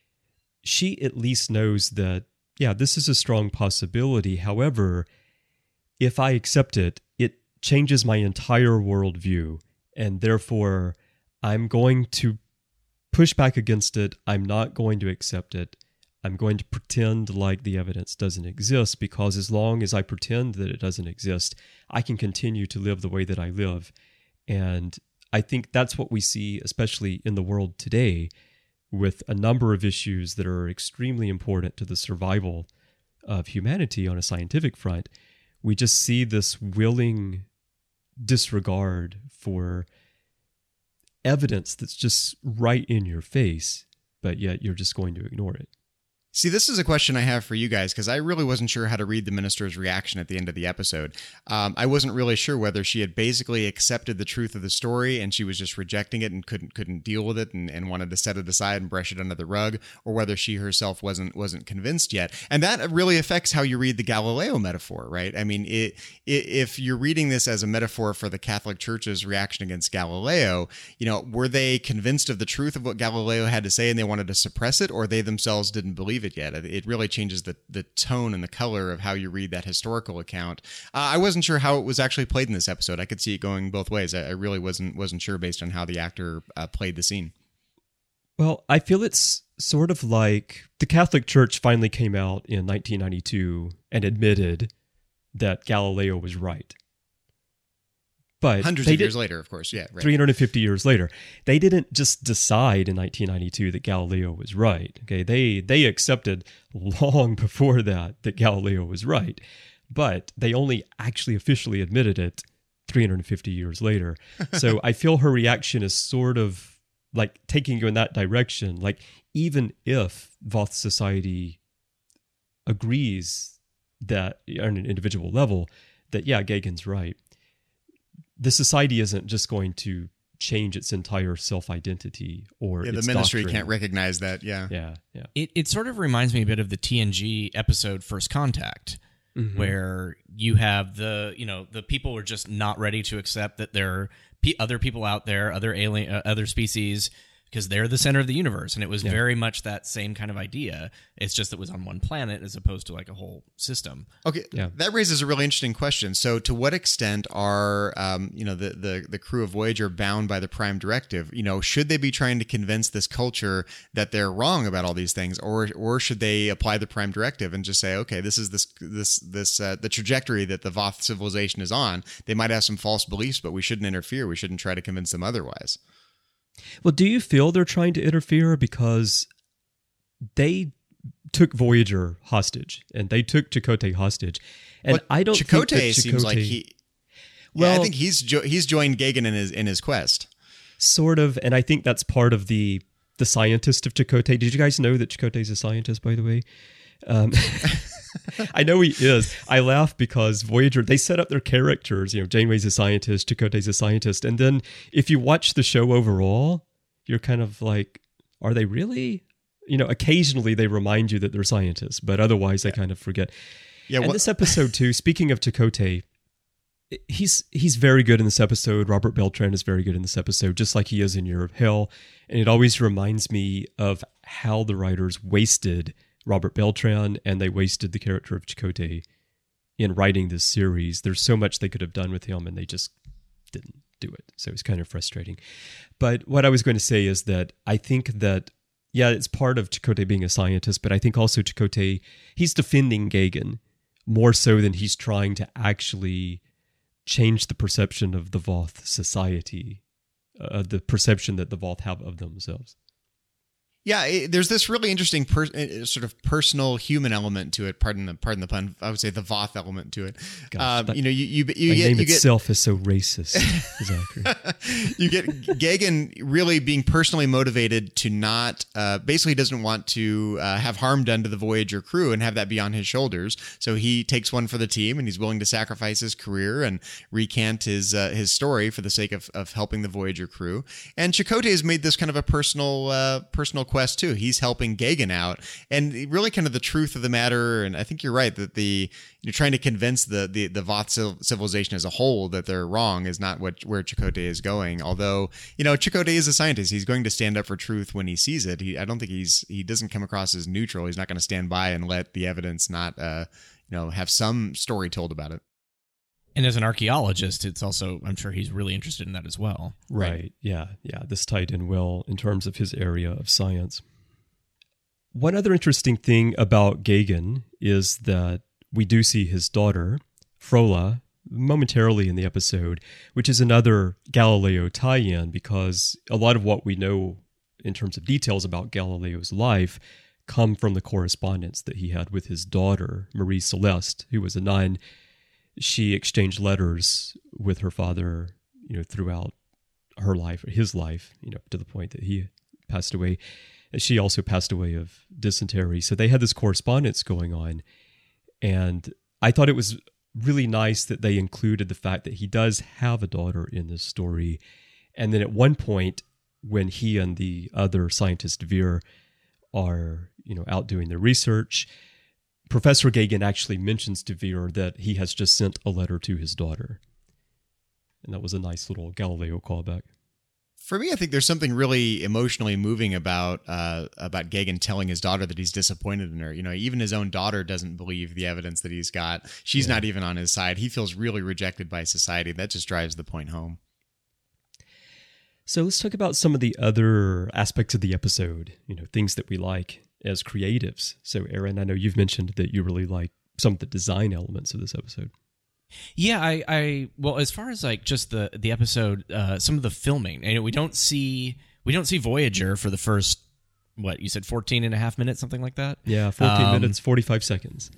she at least knows that, yeah, this is a strong possibility. However, if I accept it, it changes my entire worldview, and therefore I'm going to push back against it. I'm not going to accept it. I'm going to pretend like the evidence doesn't exist, because as long as I pretend that it doesn't exist, I can continue to live the way that I live. And I think that's what we see, especially in the world today, with a number of issues that are extremely important to the survival of humanity on a scientific front. We just see this willing disregard for evidence that's just right in your face, but yet you're just going to ignore it. See, this is a question I have for you guys, because I really wasn't sure how to read the minister's reaction at the end of the episode. Um, I wasn't really sure whether she had basically accepted the truth of the story and she was just rejecting it and couldn't couldn't deal with it and, and wanted to set it aside and brush it under the rug, or whether she herself wasn't wasn't convinced yet. And that really affects how you read the Galileo metaphor, right? I mean, it, it, if you're reading this as a metaphor for the Catholic Church's reaction against Galileo, you know, were they convinced of the truth of what Galileo had to say and they wanted to suppress it, or they themselves didn't believe it yet? It really changes the the tone and the color of how you read that historical account. Uh, I wasn't sure how it was actually played in this episode. I could see it going both ways. I, I really wasn't wasn't sure based on how the actor uh, played the scene. Well, I feel it's sort of like the Catholic Church finally came out in nineteen ninety-two and admitted that Galileo was right. But Hundreds they of did, years later, of course. Yeah, right. three hundred fifty years later, they didn't just decide in nineteen ninety-two that Galileo was right. Okay, they they accepted long before that that Galileo was right. but they only actually officially admitted it three hundred fifty years later. So I feel her reaction is sort of like taking you in that direction. Like, even if Voth society agrees that on an individual level that, yeah, Gagan's right, the society isn't just going to change its entire self-identity or yeah, its the ministry doctrine. can't recognize that. Yeah. Yeah, yeah. It it sort of reminds me a bit of the T N G episode First Contact, Mm-hmm. where you have the, you know, the people are just not ready to accept that there are p- other people out there, other alien, uh, other species, because they're the center of the universe. And it was Yeah. very much that same kind of idea. It's just that it was on one planet as opposed to like a whole system. Okay, Yeah. that raises a really interesting question. So, to what extent are um, you know the, the the crew of Voyager bound by the Prime Directive? You know, should they be trying to convince this culture that they're wrong about all these things, or or should they apply the Prime Directive and just say, okay, this is this this this uh, the trajectory that the Voth civilization is on? They might have some false beliefs, but we shouldn't interfere. We shouldn't try to convince them otherwise. Well, do you feel they're trying to interfere because they took Voyager hostage and they took Chakotay hostage, and Well, I don't Chakotay think that Chakotay seems like he. Well, yeah, I think he's jo- he's joined Gagan in his in his quest. sort of, and I think that's part of the the scientist of Chakotay. Did you guys know that Chakotay's a scientist, by the way? Um, I know he is. I laugh because Voyager, they set up their characters. You know, Janeway's a scientist, Chakotay's a scientist, and then if you watch the show overall, you're kind of like, are they really? You know, occasionally they remind you that they're scientists, but otherwise they kind of forget. Yeah, and what- this episode too, speaking of Chakotay, he's he's very good in this episode. Robert Beltran is very good in this episode, just like he is in Year of Hell. And it always reminds me of how the writers wasted Robert Beltran and they wasted the character of Chakotay in writing this series. There's so much they could have done with him and they just didn't do it. So it's kind of frustrating. But what I was going to say is that I think that, yeah, it's part of Chakotay being a scientist, but I think also Chakotay, he's defending Gagan more so than he's trying to actually change the perception of the Voth society, uh, the perception that the Voth have of themselves. Yeah, it, there's this really interesting per, uh, sort of personal human element to it. Pardon the pardon the pun. I would say the Voth element to it. Gosh, um, that- you know, you you, you The get name you get itself is so racist, Zachary. you get Gagan really being personally motivated to not, uh, basically doesn't want to uh, have harm done to the Voyager crew and have that be on his shoulders. So he takes one for the team and he's willing to sacrifice his career and recant his uh, his story for the sake of, of helping the Voyager crew. And Chakotay has made this kind of a personal uh, personal quest too. He's helping Gagan out, and really kind of the truth of the matter. And I think you're right that the you're trying to convince the the, the Voth civilization as a whole that they're wrong is not what where Chakotay is going. Although, you know, Chakotay is a scientist. He's going to stand up for truth when he sees it. He, I don't think he's he doesn't come across as neutral. He's not going to stand by and let the evidence not uh, you know have some story told about it. And as an archaeologist, it's also, I'm sure he's really interested in that as well. Right. Yeah. Yeah. This tied in well in terms of his area of science. One other interesting thing about Gagan is that we do see his daughter, Frola, momentarily in the episode, which is another Galileo tie-in because a lot of what we know in terms of details about Galileo's life come from the correspondence that he had with his daughter, Marie Celeste, who was a nun. She exchanged letters with her father, you know, throughout her life, his life, you know, to the point that he passed away. She also passed away of dysentery. So they had this correspondence going on. And I thought it was really nice that they included the fact that he does have a daughter in this story. And then at one point, when he and the other scientist, Veer, are, you know, out doing their research, Professor Gagan actually mentions to Veer that he has just sent a letter to his daughter. And that was a nice little Galileo callback. For me, I think there's something really emotionally moving about uh, about Gagan telling his daughter that he's disappointed in her. You know, even his own daughter doesn't believe the evidence that he's got. She's Yeah. not even on his side. He feels really rejected by society. That just drives the point home. So let's talk about some of the other aspects of the episode, you know, things that we like as creatives. So, Aaron, I know you've mentioned that you really like some of the design elements of this episode. Yeah, I, I well, as far as like just the the episode, uh, some of the filming, you know, we don't see we don't see Voyager for the first, what you said, fourteen and a half minutes, something like that. Yeah, fourteen Um, minutes, forty-five seconds.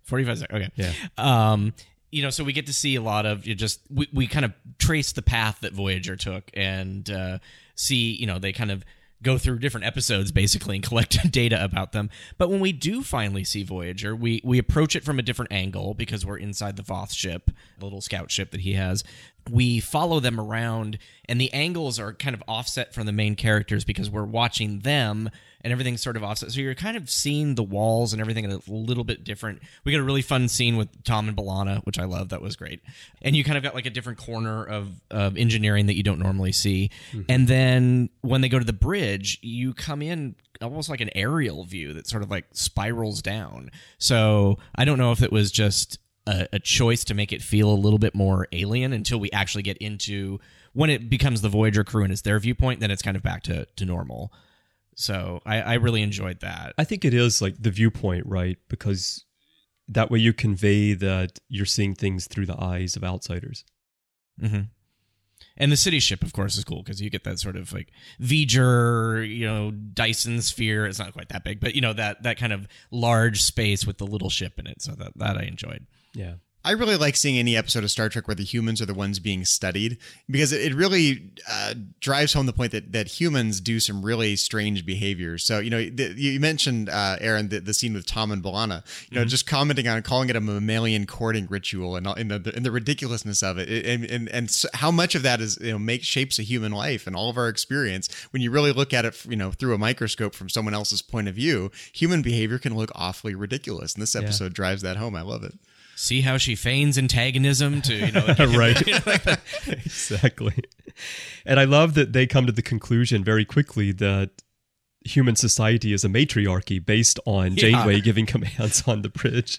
forty-five seconds. Okay. Yeah. Um, you know, so we get to see a lot of you just we, we kind of trace the path that Voyager took and uh, see, you know, they kind of go through different episodes basically and collect data about them. But when we do finally see Voyager, we we approach it from a different angle because we're inside the Voth ship, the little scout ship that he has. We follow them around, and the angles are kind of offset from the main characters because we're watching them, and everything's sort of offset. So you're kind of seeing the walls and everything a little bit different. We got a really fun scene with Tom and B'Elanna, which I love. That was great. And you kind of got like a different corner of, of engineering that you don't normally see. Mm-hmm. And then when they go to the bridge, you come in almost like an aerial view that sort of like spirals down. So I don't know if it was just a, a choice to make it feel a little bit more alien until we actually get into when it becomes the Voyager crew and it's their viewpoint, then it's kind of back to, to normal. So I, I really enjoyed that. I think it is like the viewpoint, right? Because that way you convey that you're seeing things through the eyes of outsiders. Mm-hmm. And the city ship, of course, is cool because you get that sort of like V'ger, you know, Dyson sphere. It's not quite that big, but you know that that kind of large space with the little ship in it. So that that I enjoyed. Yeah. I really like seeing any episode of Star Trek where the humans are the ones being studied because it really uh, drives home the point that that humans do some really strange behaviors. So, you know, the, you mentioned, uh, Aaron, the, the scene with Tom and B'Elanna, you know, mm-hmm. just commenting on calling it a mammalian courting ritual and, and, the, and the ridiculousness of it. And, and, and so how much of that is, you know, makes shapes a human life and all of our experience. When you really look at it, you know, through a microscope from someone else's point of view, human behavior can look awfully ridiculous. And this episode yeah. drives that home. I love it. See how she feigns antagonism to, you know, right. You know, like that. Exactly. And I love that they come to the conclusion very quickly that human society is a matriarchy based on Janeway yeah. giving commands on the bridge.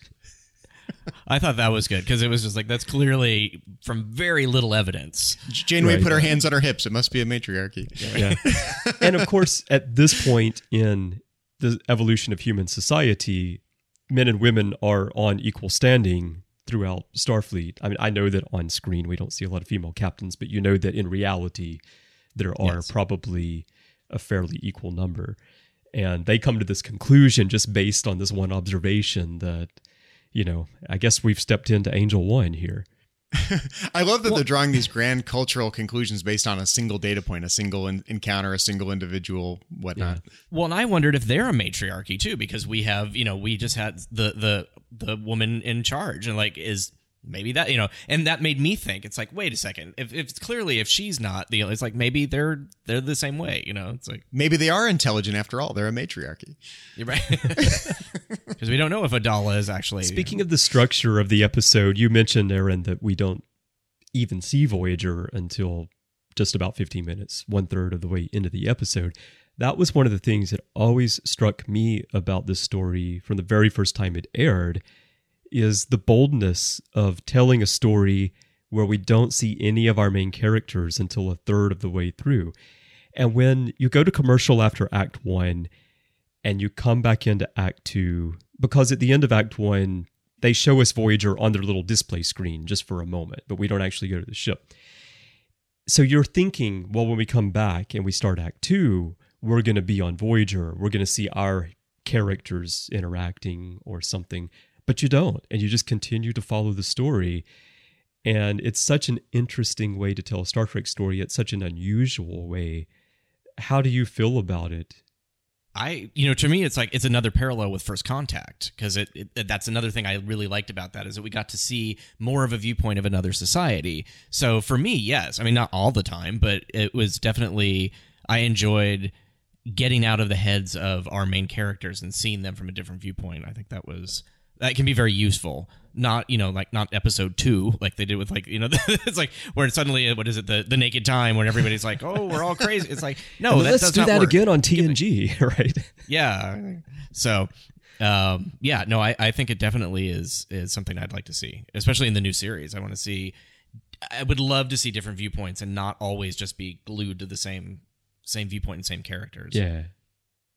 I thought that was good because it was just like, that's clearly from very little evidence. Janeway right. put her hands on her hips. It must be a matriarchy. Yeah. And of course, at this point in the evolution of human society, men and women are on equal standing throughout Starfleet. I mean, I know that on screen we don't see a lot of female captains, but you know that in reality there are yes. probably a fairly equal number. And they come to this conclusion just based on this one observation that, you know, I guess we've stepped into Angel One here. I love that well, they're drawing these grand cultural conclusions based on a single data point, a single in- encounter, a single individual, whatnot. Yeah. Well, and I wondered if they're a matriarchy too, because we have, you know, we just had the the the woman in charge, and like is maybe that, you know, and that made me think. It's like, wait a second, if, if it's clearly if she's not the, it's like maybe they're they're the same way, you know. It's like maybe they are intelligent after all. They're a matriarchy. You're right. Because we don't know if Adala is actually... Speaking of the structure of the episode, you mentioned, Aaron, that we don't even see Voyager until just about fifteen minutes, one-third of the way into the episode. That was one of the things that always struck me about this story from the very first time it aired, is the boldness of telling a story where we don't see any of our main characters until a third of the way through. And when you go to commercial after Act One, and you come back into Act Two, because at the end of Act One, they show us Voyager on their little display screen just for a moment, but we don't actually go to the ship. So you're thinking, well, when we come back and we start Act Two, we're going to be on Voyager. We're going to see our characters interacting or something, but you don't. And you just continue to follow the story. And it's such an interesting way to tell a Star Trek story. It's such an unusual way. How do you feel about it? I, you know, to me, it's like it's another parallel with First Contact, because it, it that's another thing I really liked about that, is that we got to see more of a viewpoint of another society. So for me, yes, I mean, not all the time, but it was definitely, I enjoyed getting out of the heads of our main characters and seeing them from a different viewpoint. I think that was, that can be very useful. Not, you know, like not episode two, like they did with like, you know, it's like where suddenly, what is it, the, the naked time when everybody's like, oh, we're all crazy. It's like, no, that let's does do not that work. again on T N G, right? Yeah. So, um, yeah, no, I, I think it definitely is is something I'd like to see, especially in the new series. I want to see, I would love to see different viewpoints and not always just be glued to the same same viewpoint and same characters. Yeah.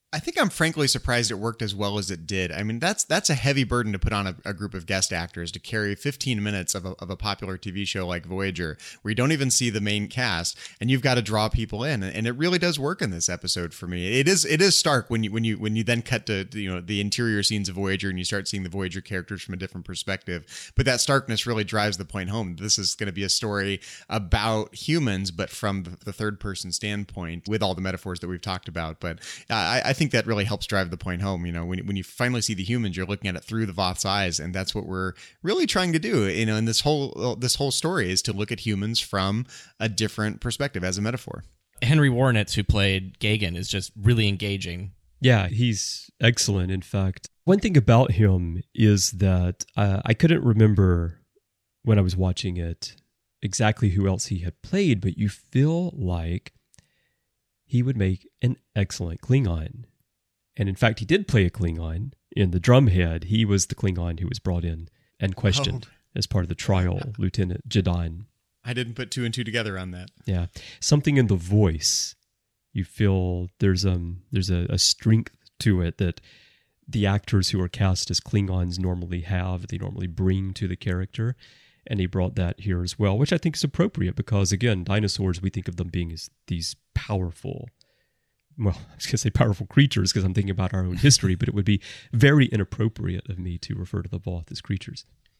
I think I'm frankly surprised it worked as well as it did. I mean, that's that's a heavy burden to put on a, a group of guest actors to carry fifteen minutes of a, of a popular T V show like Voyager, where you don't even see the main cast, and you've got to draw people in. And it really does work in this episode for me. It is it is stark when you when you when you then cut to, you know, the interior scenes of Voyager and you start seeing the Voyager characters from a different perspective. But that starkness really drives the point home. This is going to be a story about humans, but from the third person standpoint, with all the metaphors that we've talked about. But uh, I, I think that really helps drive the point home. You know, when when you finally see the humans, you're looking at it through the Voth's eyes, and that's what we're really trying to do. You know, in this whole this whole story is to look at humans from a different perspective as a metaphor. Henry Warnitz, who played Gagan, is just really engaging. Yeah, he's excellent. In fact, one thing about him is that uh, I couldn't remember when I was watching it exactly who else he had played, but you feel like he would make an excellent Klingon. And in fact, he did play a Klingon in The Drumhead. He was the Klingon who was brought in and questioned oh. as part of the trial, Lieutenant Jadan. I didn't put two and two together on that. Yeah. Something in the voice. You feel there's um there's a, a strength to it that the actors who are cast as Klingons normally have, they normally bring to the character. And he brought that here as well, which I think is appropriate because, again, dinosaurs, we think of them being as these powerful, well, I was going to say powerful creatures because I'm thinking about our own history, but it would be very inappropriate of me to refer to the Voth as creatures.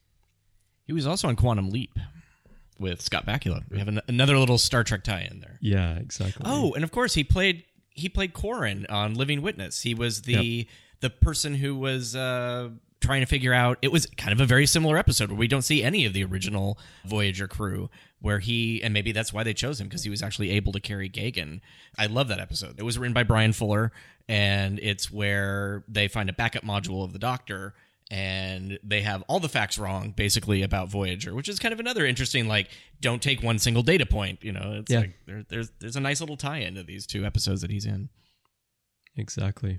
He was also on Quantum Leap with Scott Bakula. We have an, another little Star Trek tie-in there. Yeah, exactly. Oh, and of course, he played he played Corin on Living Witness. He was the yep. the person who was uh, trying to figure out. It was kind of a very similar episode where we don't see any of the original Voyager crew. Where he, and maybe that's why they chose him, because he was actually able to carry Gagan. I love that episode. It was written by Brian Fuller, and it's where they find a backup module of the Doctor, and they have all the facts wrong, basically, about Voyager, which is kind of another interesting, like, don't take one single data point. You know, it's yeah. like there, there's there's a nice little tie-in to these two episodes that he's in. Exactly.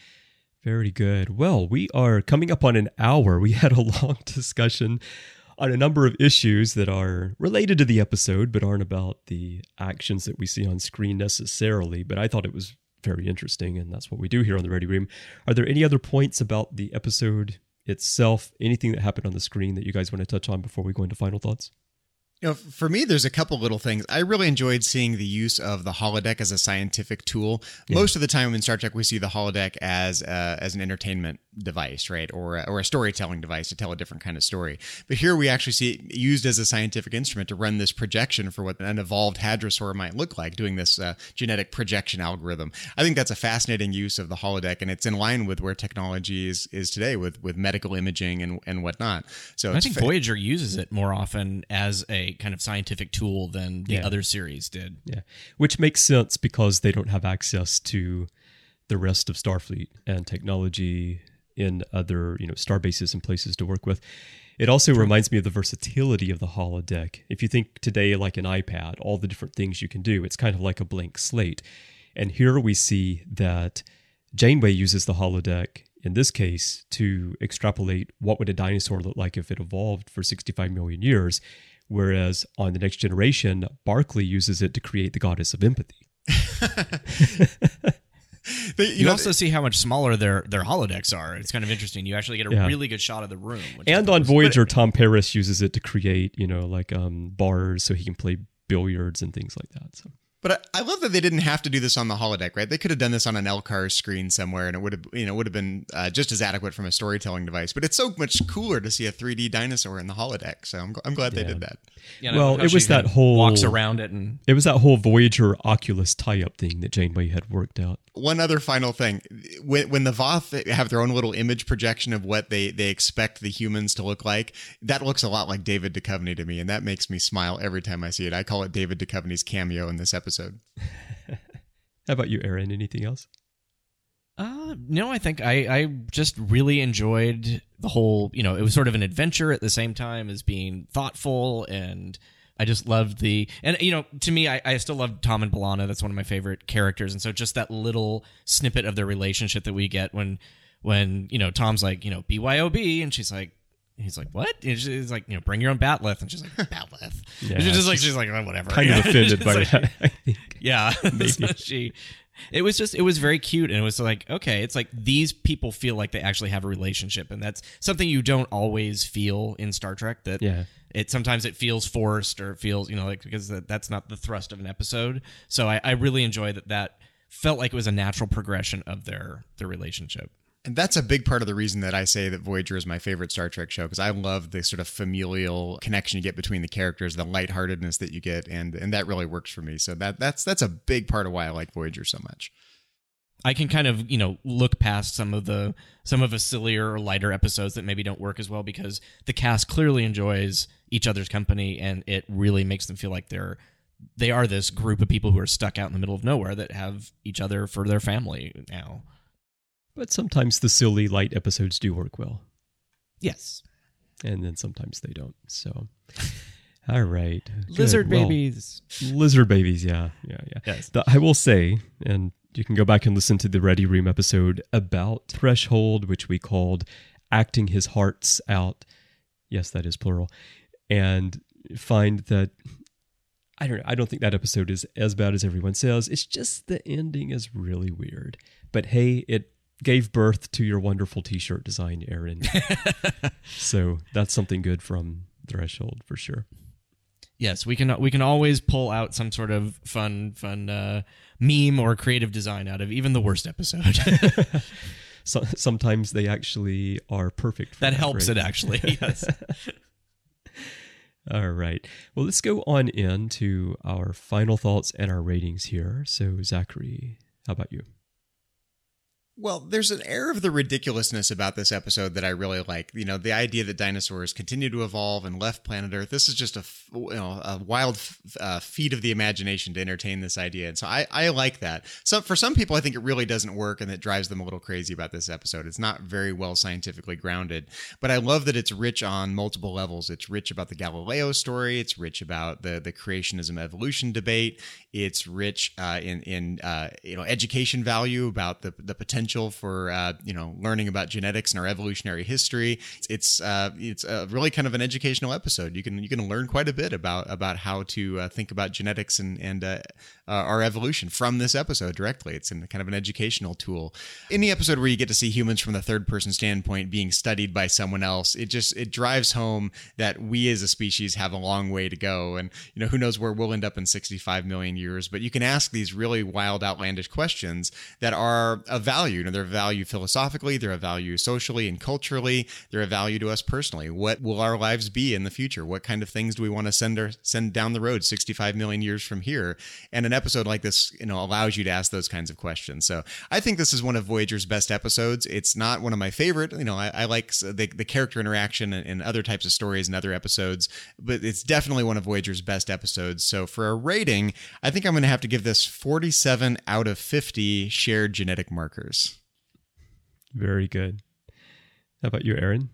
Very good. Well, we are coming up on an hour. We had a long discussion on a number of issues that are related to the episode, but aren't about the actions that we see on screen necessarily. But I thought it was very interesting, and that's what we do here on the Ready Room. Are there any other points about the episode itself, anything that happened on the screen that you guys want to touch on before we go into final thoughts? You know, for me, there's a couple little things. I really enjoyed seeing the use of the holodeck as a scientific tool. Yeah. Most of the time in Star Trek, we see the holodeck as uh, as an entertainment device, right, or or a storytelling device to tell a different kind of story. But here we actually see it used as a scientific instrument to run this projection for what an evolved hadrosaur might look like, doing this uh, genetic projection algorithm. I think that's a fascinating use of the holodeck, and it's in line with where technology is is today with with medical imaging and and whatnot. So I it's think fa- Voyager uses it more often as a kind of scientific tool than the yeah. other series did. Yeah, which makes sense because they don't have access to the rest of Starfleet and technology in other, you know, star bases and places to work with. It also True. reminds me of the versatility of the holodeck. If you think today like an iPad, all the different things you can do, it's kind of like a blank slate. And here we see that Janeway uses the holodeck in this case to extrapolate what would a dinosaur look like if it evolved for sixty-five million years. Whereas on The Next Generation, Barclay uses it to create the goddess of empathy. They, you, you know, also see how much smaller their, their holodecks are. It's kind of interesting. You actually get a yeah. really good shot of the room. And on Voyager, Tom Paris uses it to create, you know, like um, bars so he can play billiards and things like that. So. But I love that they didn't have to do this on the holodeck, right? They could have done this on an L C A R screen somewhere, and it would have, you know, would have been uh, just as adequate from a storytelling device. But it's so much cooler to see a three D dinosaur in the holodeck. So I'm, I'm glad yeah. they did that. Yeah, well, it was that whole walks around it, and it was that whole Voyager Oculus tie-up thing that Janeway had worked out. One other final thing: when when the Voth have their own little image projection of what they they expect the humans to look like, that looks a lot like David Duchovny to me, and that makes me smile every time I see it. I call it David Duchovny's cameo in this episode. How about you, Aaron? Anything else? Uh, no, I think I, I just really enjoyed the whole, you know, it was sort of an adventure at the same time as being thoughtful, and I just loved the, and, you know, to me, I, I still love Tom and B'Elanna. That's one of my favorite characters, and so just that little snippet of their relationship that we get when, when, you know, Tom's like, you know, B Y O B, and she's like, he's like, what? And she's like, you know, bring your own bat'leth. And she's like, bat'leth. Yeah, And she's just like, she's she's like, oh, whatever. kind Yeah. of offended She's by like- that, I think. Yeah. Maybe. So she, it was just, it was very cute. And it was like, okay, it's like these people feel like they actually have a relationship. And that's something you don't always feel in Star Trek, that Yeah. it sometimes it feels forced, or it feels, you know, like, because that, that's not the thrust of an episode. So I, I really enjoy that that felt like it was a natural progression of their, their relationship. And that's a big part of the reason that I say that Voyager is my favorite Star Trek show, because I love the sort of familial connection you get between the characters, the lightheartedness that you get, and and that really works for me. So that that's that's a big part of why I like Voyager so much. I can kind of, you know, look past some of the some of the sillier or lighter episodes that maybe don't work as well, because the cast clearly enjoys each other's company, and it really makes them feel like they're they are this group of people who are stuck out in the middle of nowhere that have each other for their family now. But sometimes the silly, light episodes do work well. Yes. And then sometimes they don't. So, all right. Good. Lizard Well, babies. Lizard babies, yeah. Yeah, yeah. Yes. The- I will say, and you can go back and listen to the Ready Room episode about Threshold, which we called Acting His Hearts Out. Yes, that is plural. And find that, I don't know, I don't think that episode is as bad as everyone says. It's just the ending is really weird. But hey, it gave birth to your wonderful t-shirt design, Aaron. So that's something good from Threshold for sure. Yes, we can we can always pull out some sort of fun fun uh, meme or creative design out of even the worst episode. So, sometimes they actually are perfect. For that that helps right? it actually. Yes. All right. Well, let's go on into our final thoughts and our ratings here. So, Zachary, how about you? Well, there's an air of the ridiculousness about this episode that I really like. You know, the idea that dinosaurs continue to evolve and left planet Earth. This is just a, you know, a wild uh, feat of the imagination to entertain this idea. And so I, I like that. So for some people, I think it really doesn't work, and it drives them a little crazy about this episode. It's not very well scientifically grounded, but I love that it's rich on multiple levels. It's rich about the Galileo story. It's rich about the, the creationism evolution debate. It's rich uh, in, in uh, you know, education value about the, the potential for uh, you know, learning about genetics and our evolutionary history. It's uh, it's uh, really kind of an educational episode. You can you can learn quite a bit about about how to uh, think about genetics and and uh, uh, our evolution from this episode directly. It's in kind of an educational tool. In the episode where you get to see humans from the third person standpoint being studied by someone else, it just it drives home that we as a species have a long way to go, and you know, who knows where we'll end up in sixty-five million years. But you can ask these really wild, outlandish questions that are of value. You know, they're of value philosophically, they're of value socially and culturally, they're of value to us personally. What will our lives be in the future? What kind of things do we want to send our, send down the road sixty-five million years from here? And an episode like this, you know, allows you to ask those kinds of questions. So I think this is one of Voyager's best episodes. It's not one of my favorite. You know, I, I like the, the character interaction and, and other types of stories in other episodes, but it's definitely one of Voyager's best episodes. So for a rating, I think I'm going to have to give this forty-seven out of fifty shared genetic markers. Very good. How about you, Aaron?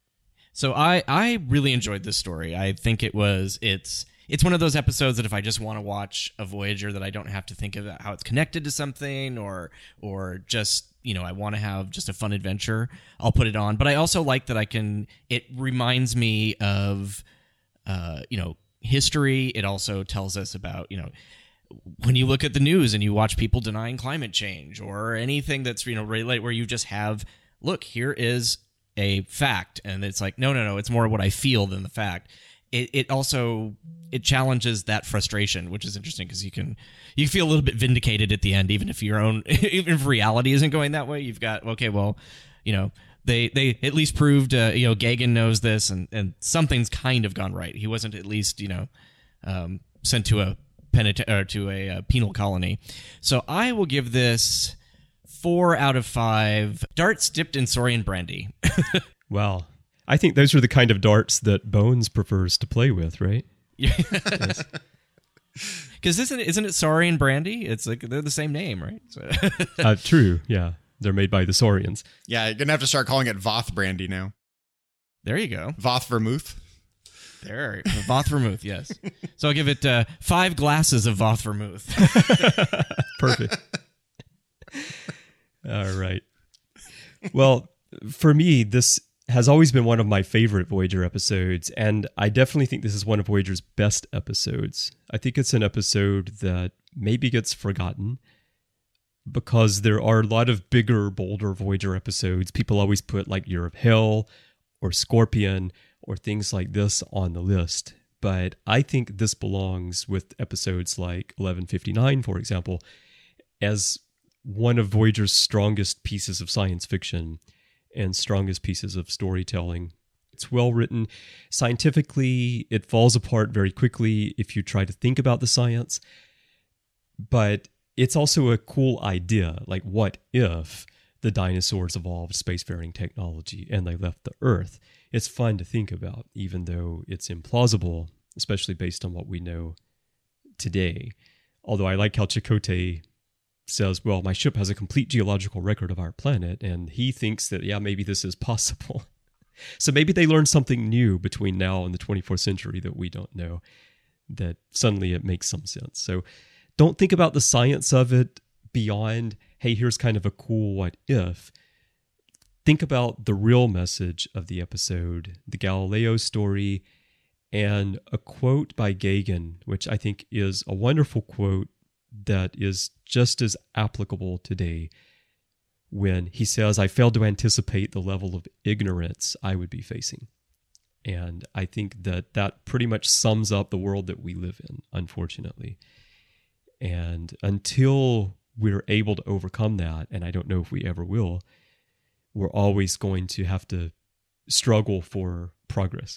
So I I really enjoyed this story. I think it was it's it's one of those episodes that if I just want to watch a Voyager, that I don't have to think about how it's connected to something, or or just, you know, I want to have just a fun adventure, I'll put it on. But I also like that I can it reminds me of uh, you know, history. It also tells us about, you know, when you look at the news and you watch people denying climate change or anything that's, you know, related, where you just have, look, here is a fact, and it's like, no, no, no, it's more what I feel than the fact. It, it also it challenges that frustration, which is interesting, because you can you feel a little bit vindicated at the end, even if your own even if reality isn't going that way. You've got, okay, well, you know, they they at least proved, uh, you know, Gagan knows this, and and something's kind of gone right. He wasn't at least, you know, um, sent to a penit- or to a uh, penal colony. So I will give this four out of five darts dipped in Saurian brandy. Wow. I think those are the kind of darts that Bones prefers to play with, right? Yeah. Because isn't it, isn't it Saurian brandy? It's like they're the same name, right? So. uh, true, yeah. They're made by the Saurians. Yeah, you're going to have to start calling it Voth brandy now. There you go. Voth vermouth. There. Voth vermouth, yes. So I'll give it uh, five glasses of Voth vermouth. Perfect. All right. Well, for me, this has always been one of my favorite Voyager episodes, and I definitely think this is one of Voyager's best episodes. I think it's an episode that maybe gets forgotten because there are a lot of bigger, bolder Voyager episodes. People always put like Year of Hell or Scorpion or things like this on the list. But I think this belongs with episodes like eleven fifty-nine, for example, as one of Voyager's strongest pieces of science fiction and strongest pieces of storytelling. It's well written. Scientifically, it falls apart very quickly if you try to think about the science. But it's also a cool idea. Like, what if the dinosaurs evolved spacefaring technology and they left the Earth? It's fun to think about, even though it's implausible, especially based on what we know today. Although I like how Chakotay says, well, my ship has a complete geological record of our planet, and he thinks that, yeah, maybe this is possible. So maybe they learned something new between now and the twenty-fourth century that we don't know, that suddenly it makes some sense. So don't think about the science of it beyond, hey, here's kind of a cool what if. Think about the real message of the episode, the Galileo story, and a quote by Gagin, which I think is a wonderful quote that is just as applicable today, when he says, I failed to anticipate the level of ignorance I would be facing. And I think that that pretty much sums up the world that we live in, unfortunately. And until we're able to overcome that, and I don't know if we ever will, we're always going to have to struggle for progress.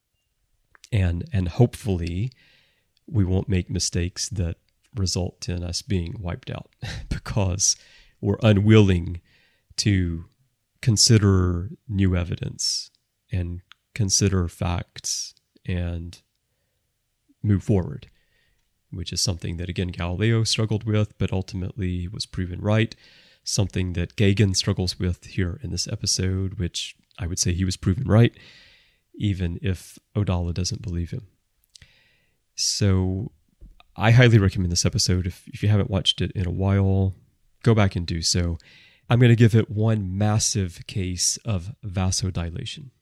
And and hopefully we won't make mistakes that result in us being wiped out because we're unwilling to consider new evidence and consider facts and move forward, which is something that, again, Galileo struggled with, but ultimately was proven right. Something that Gagin struggles with here in this episode, which I would say he was proven right, even if Odala doesn't believe him. So I highly recommend this episode. If, if you haven't watched it in a while, go back and do so. I'm going to give it one massive case of vasodilation.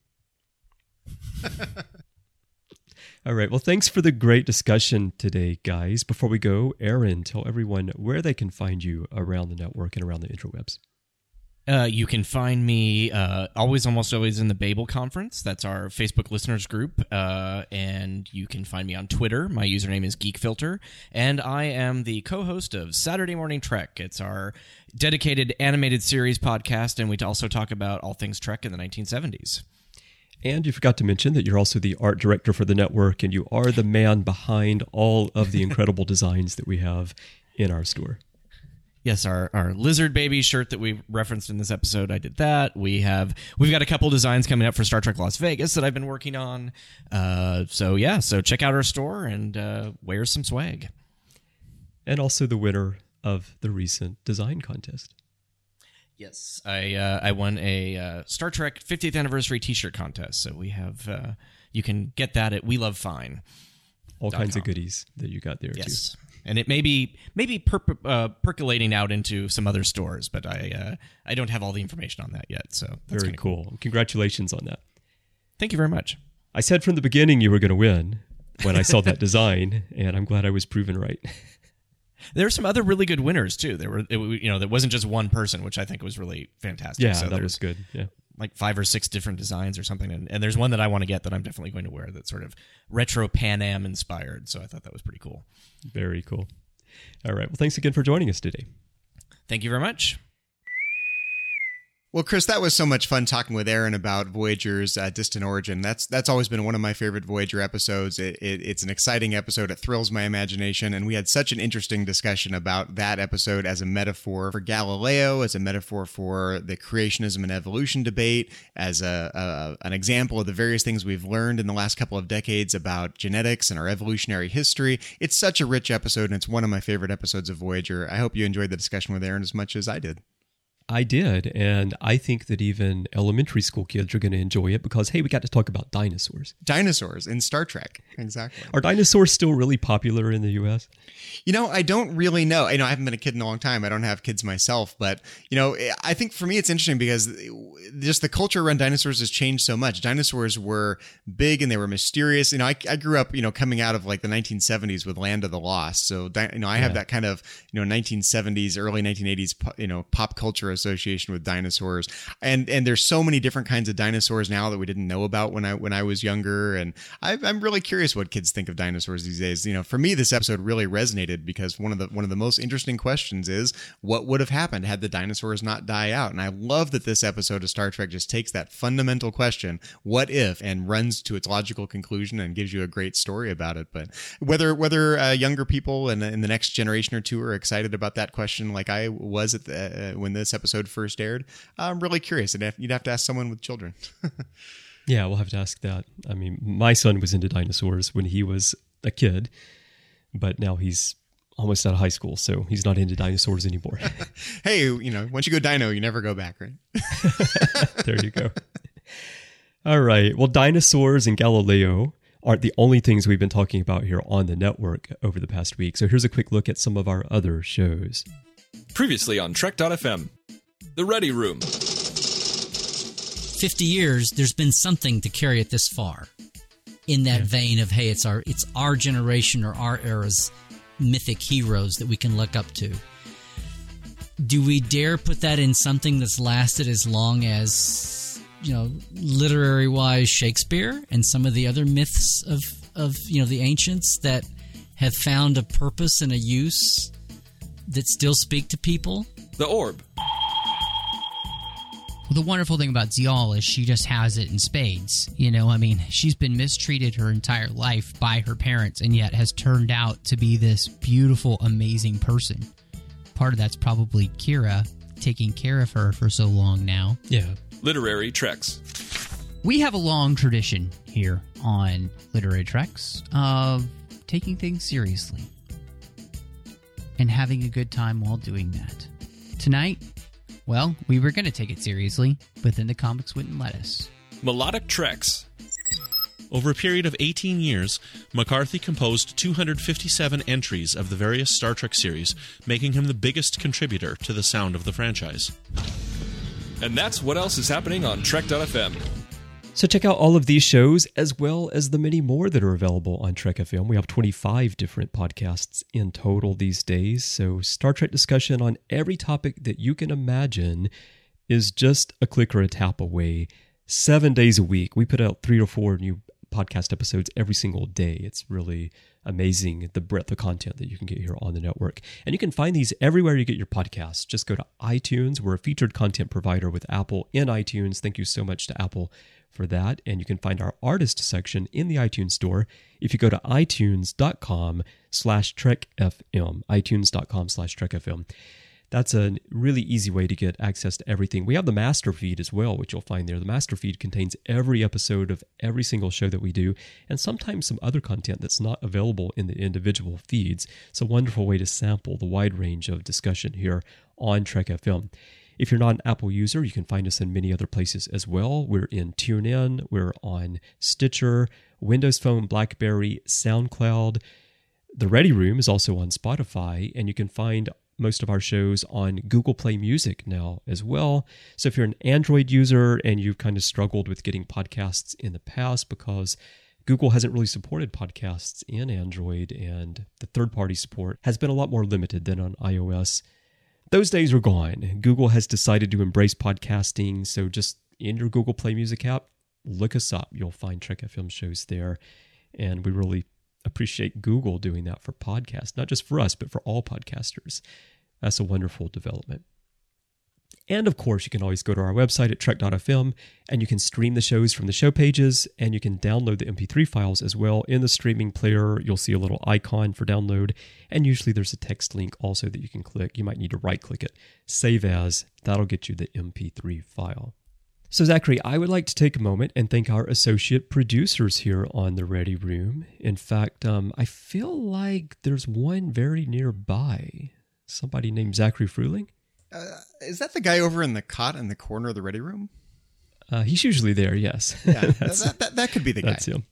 All right. Well, thanks for the great discussion today, guys. Before we go, Aaron, tell everyone where they can find you around the network and around the interwebs. Uh, you can find me uh, always, almost always in the Babel Conference. That's our Facebook listeners group. Uh, and you can find me on Twitter. My username is GeekFilter. And I am the co-host of Saturday Morning Trek. It's our dedicated animated series podcast, and we also talk about all things Trek in the nineteen seventies. And you forgot to mention that you're also the art director for the network, and you are the man behind all of the incredible designs that we have in our store. Yes, our, our lizard baby shirt that we referenced in this episode, I did that. We have we've got a couple designs coming up for Star Trek Las Vegas that I've been working on. Uh, so yeah, so check out our store and uh, wear some swag. And also the winner of the recent design contest. Yes, I uh, I won a uh, Star Trek fiftieth anniversary T-shirt contest. So we have uh, you can get that at We Love Fine. All kinds of goodies that you got there yes. too. And it may be maybe per, uh, percolating out into some other stores, but I uh, I don't have all the information on that yet. So that's very cool. cool. Congratulations on that. Thank you very much. I said from the beginning you were going to win when I saw that design, and I'm glad I was proven right. There were some other really good winners too. There were, it, you know, there wasn't just one person, which I think was really fantastic. Yeah, so that was good. Yeah, like five or six different designs or something, and, and there's one that I want to get that I'm definitely going to wear that's sort of retro Pan Am inspired. So I thought that was pretty cool. Very cool. All right. Well, thanks again for joining us today. Thank you very much. Well, Chris, that was so much fun talking with Aaron about Voyager's uh, distant origin. That's that's always been one of my favorite Voyager episodes. It, it, it's an exciting episode. It thrills my imagination. And we had such an interesting discussion about that episode as a metaphor for Galileo, as a metaphor for the creationism and evolution debate, as a, a an example of the various things we've learned in the last couple of decades about genetics and our evolutionary history. It's such a rich episode, and it's one of my favorite episodes of Voyager. I hope you enjoyed the discussion with Aaron as much as I did. I did, and I think that even elementary school kids are going to enjoy it because, hey, we got to talk about dinosaurs. Dinosaurs in Star Trek, exactly. Are dinosaurs still really popular in the U S? You know, I don't really know. You know, I haven't been a kid in a long time. I don't have kids myself, but, you know, I think for me it's interesting because just the culture around dinosaurs has changed so much. Dinosaurs were big and they were mysterious. You know, I, I grew up, you know, coming out of like the nineteen seventies with Land of the Lost. So, you know, I have yeah. that kind of, you know, nineteen seventies, early nineteen eighties, you know, pop culture association with dinosaurs. And and there's so many different kinds of dinosaurs now that we didn't know about when I when I was younger. And I, I'm really curious what kids think of dinosaurs these days. You know, for me, this episode really resonated because one of the one of the most interesting questions is what would have happened had the dinosaurs not die out. And I love that this episode of Star Trek just takes that fundamental question, what if, and runs to its logical conclusion and gives you a great story about it. But whether whether uh, younger people in, in the next generation or two are excited about that question like I was at the, uh, when this episode first aired, I'm really curious. And you'd have to ask someone with children. Yeah, we'll have to ask that. I mean, my son was into dinosaurs when he was a kid, but now he's almost out of high school, so he's not into dinosaurs anymore. Hey, you know, once you go dino, you never go back, right? There you go. All right. Well, dinosaurs and Galileo aren't the only things we've been talking about here on the network over the past week. So here's a quick look at some of our other shows. Previously on Trek dot f m, The Ready Room. fifty years, there's been something to carry it this far. In that yeah. vein of, hey, it's our it's our generation or our era's mythic heroes that we can look up to. Do we dare put that in something that's lasted as long as, you know, literary-wise Shakespeare and some of the other myths of, of, you know, the ancients that have found a purpose and a use that still speak to people? The Orb. Well, the wonderful thing about Ziyal is she just has it in spades. You know, I mean, she's been mistreated her entire life by her parents and yet has turned out to be this beautiful, amazing person. Part of that's probably Kira taking care of her for so long now. Yeah. Literary Treks. We have a long tradition here on Literary Treks of taking things seriously and having a good time while doing that. Tonight, well, we were going to take it seriously, but then the comics wouldn't let us. Melodic Treks. Over a period of eighteen years, McCarthy composed two hundred fifty-seven entries of the various Star Trek series, making him the biggest contributor to the sound of the franchise. And that's what else is happening on Trek dot f m. So check out all of these shows as well as the many more that are available on Trek F M. We have twenty-five different podcasts in total these days. So Star Trek discussion on every topic that you can imagine is just a click or a tap away. Seven days a week. We put out three or four new podcast episodes every single day. It's really amazing the breadth of content that you can get here on the network. And you can find these everywhere you get your podcasts. Just go to iTunes. We're a featured content provider with Apple in iTunes. Thank you so much to Apple for that. And you can find our artist section in the iTunes store if you go to itunes.com slash trekfm, itunes.com slash trekfm. That's a really easy way to get access to everything. We have the master feed as well, which you'll find there. The master feed contains every episode of every single show that we do, and sometimes some other content that's not available in the individual feeds. It's a wonderful way to sample the wide range of discussion here on Trek F M. If you're not an Apple user, you can find us in many other places as well. We're in TuneIn, we're on Stitcher, Windows Phone, BlackBerry, SoundCloud. The Ready Room is also on Spotify, and you can find most of our shows on Google Play Music now as well. So if you're an Android user and you've kind of struggled with getting podcasts in the past because Google hasn't really supported podcasts in Android and the third-party support has been a lot more limited than on iOS, those days are gone. Google has decided to embrace podcasting, so just in your Google Play Music app, look us up. You'll find Trek F M shows there, and we really appreciate Google doing that for podcasts, not just for us, but for all podcasters. That's a wonderful development. And of course, you can always go to our website at trek dot f m and you can stream the shows from the show pages, and you can download the M P three files as well. In the streaming player, you'll see a little icon for download, and usually there's a text link also that you can click. You might need to right-click it. Save as, that'll get you the M P three file. So Zachary, I would like to take a moment and thank our associate producers here on the Ready Room. In fact, um, I feel like there's one very nearby. Somebody named Zachary Fruling? Uh, is that the guy over in the cot in the corner of the ready room? Uh, he's usually there, yes. Yeah, that, that, that could be the guy. That's him.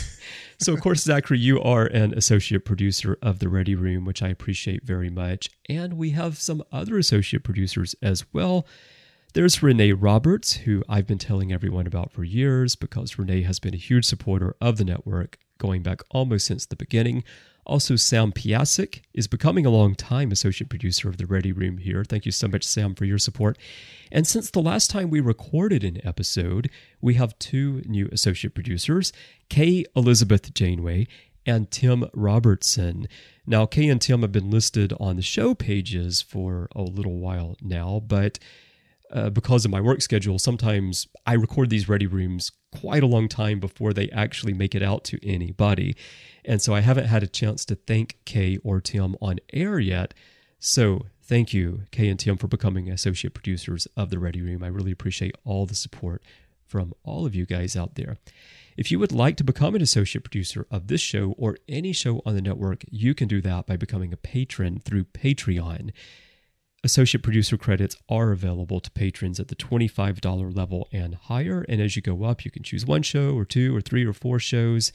So, of course, Zachary, you are an associate producer of The Ready Room, which I appreciate very much. And we have some other associate producers as well. There's Renee Roberts, who I've been telling everyone about for years because Renee has been a huge supporter of the network going back almost since the beginning. Also, Sam Piasek is becoming a long-time associate producer of The Ready Room here. Thank you so much, Sam, for your support. And since the last time we recorded an episode, we have two new associate producers, Kay Elizabeth Janeway and Tim Robertson. Now, Kay and Tim have been listed on the show pages for a little while now, but uh, because of my work schedule, sometimes I record these Ready Rooms quite a long time before they actually make it out to anybody. And so I haven't had a chance to thank Kay or Tim on air yet. So thank you, Kay and Tim, for becoming associate producers of The Ready Room. I really appreciate all the support from all of you guys out there. If you would like to become an associate producer of this show or any show on the network, you can do that by becoming a patron through Patreon. Associate producer credits are available to patrons at the twenty-five dollars level and higher. And as you go up, you can choose one show or two or three or four shows.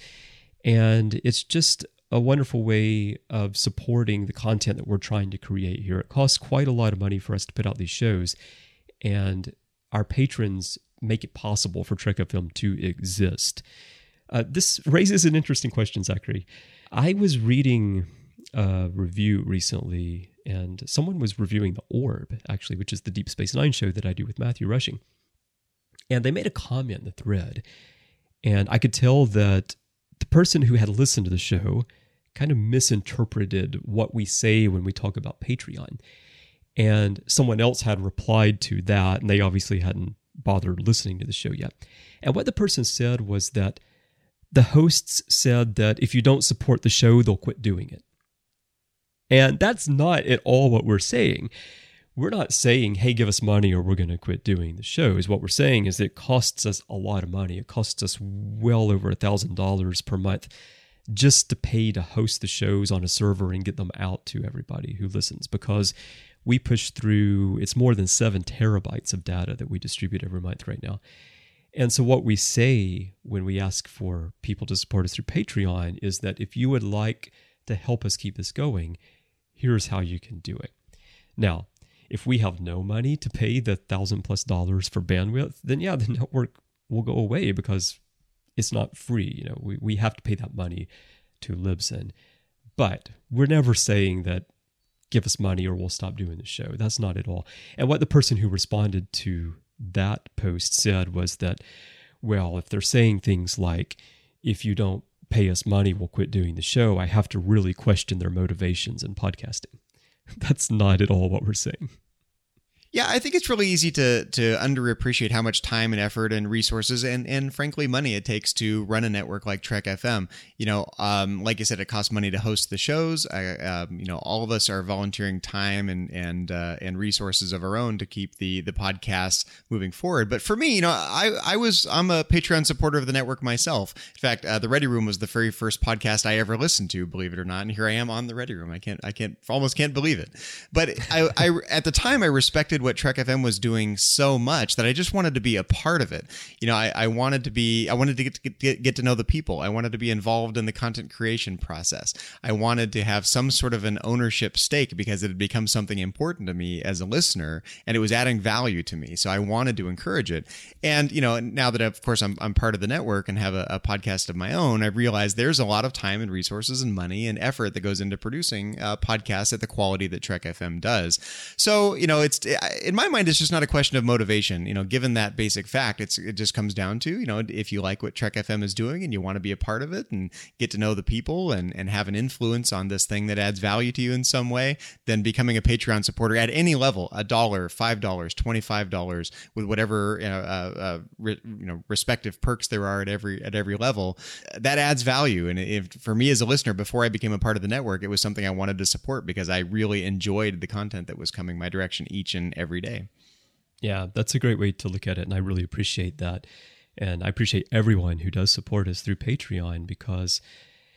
And it's just a wonderful way of supporting the content that we're trying to create here. It costs quite a lot of money for us to put out these shows, and our patrons make it possible for Trek F M to exist. Uh, this raises an interesting question, Zachary. I was reading a review recently, and someone was reviewing The Orb, actually, which is the Deep Space Nine show that I do with Matthew Rushing. And they made a comment in the thread, and I could tell that the person who had listened to the show kind of misinterpreted what we say when we talk about Patreon. And someone else had replied to that, and they obviously hadn't bothered listening to the show yet. And what the person said was that the hosts said that if you don't support the show, they'll quit doing it. And that's not at all what we're saying. We're not saying, hey, give us money or we're going to quit doing the shows. What we're saying is that it costs us a lot of money. It costs us well over one thousand dollars per month just to pay to host the shows on a server and get them out to everybody who listens, because we push through, it's more than seven terabytes of data that we distribute every month right now. And so what we say when we ask for people to support us through Patreon is that if you would like to help us keep this going, here's how you can do it. Now, if we have no money to pay the thousand plus dollars for bandwidth, then yeah, the network will go away because it's not free. You know, we, we have to pay that money to Libsyn. But we're never saying that give us money or we'll stop doing the show. That's not at all. And what the person who responded to that post said was that, well, if they're saying things like, if you don't pay us money, we'll quit doing the show, I have to really question their motivations in podcasting. That's not at all what we're saying. Yeah, I think it's really easy to to underappreciate how much time and effort and resources and, and frankly money it takes to run a network like Trek F M. You know, um, like I said, it costs money to host the shows. I, um, you know, all of us are volunteering time and and uh, and resources of our own to keep the the podcasts moving forward. But for me, you know, I I was I'm a Patreon supporter of the network myself. In fact, uh, the Ready Room was the very first podcast I ever listened to, believe it or not. And here I am on the Ready Room. I can't I can't almost can't believe it. But I, I at the time I respected what Trek F M was doing so much that I just wanted to be a part of it. You know, I, I wanted to be, I wanted to get, to get get to know the people. I wanted to be involved in the content creation process. I wanted to have some sort of an ownership stake because it had become something important to me as a listener, and it was adding value to me. So I wanted to encourage it. And, you know, now that of course I'm, I'm part of the network and have a, a podcast of my own, I've realized there's a lot of time and resources and money and effort that goes into producing uh, podcasts at the quality that Trek F M does. So, you know, it's, in my mind, it's just not a question of motivation. You know, given that basic fact, it's it just comes down to, you know, if you like what Trek F M is doing and you want to be a part of it and get to know the people and, and have an influence on this thing that adds value to you in some way, then becoming a Patreon supporter at any level, a dollar, five dollars, twenty-five dollars, with whatever uh, uh, re, you know respective perks there are at every at every level, that adds value. And if for me as a listener, before I became a part of the network, it was something I wanted to support because I really enjoyed the content that was coming my direction each and every day. Yeah, that's a great way to look at it, and I really appreciate that. And I appreciate everyone who does support us through Patreon, because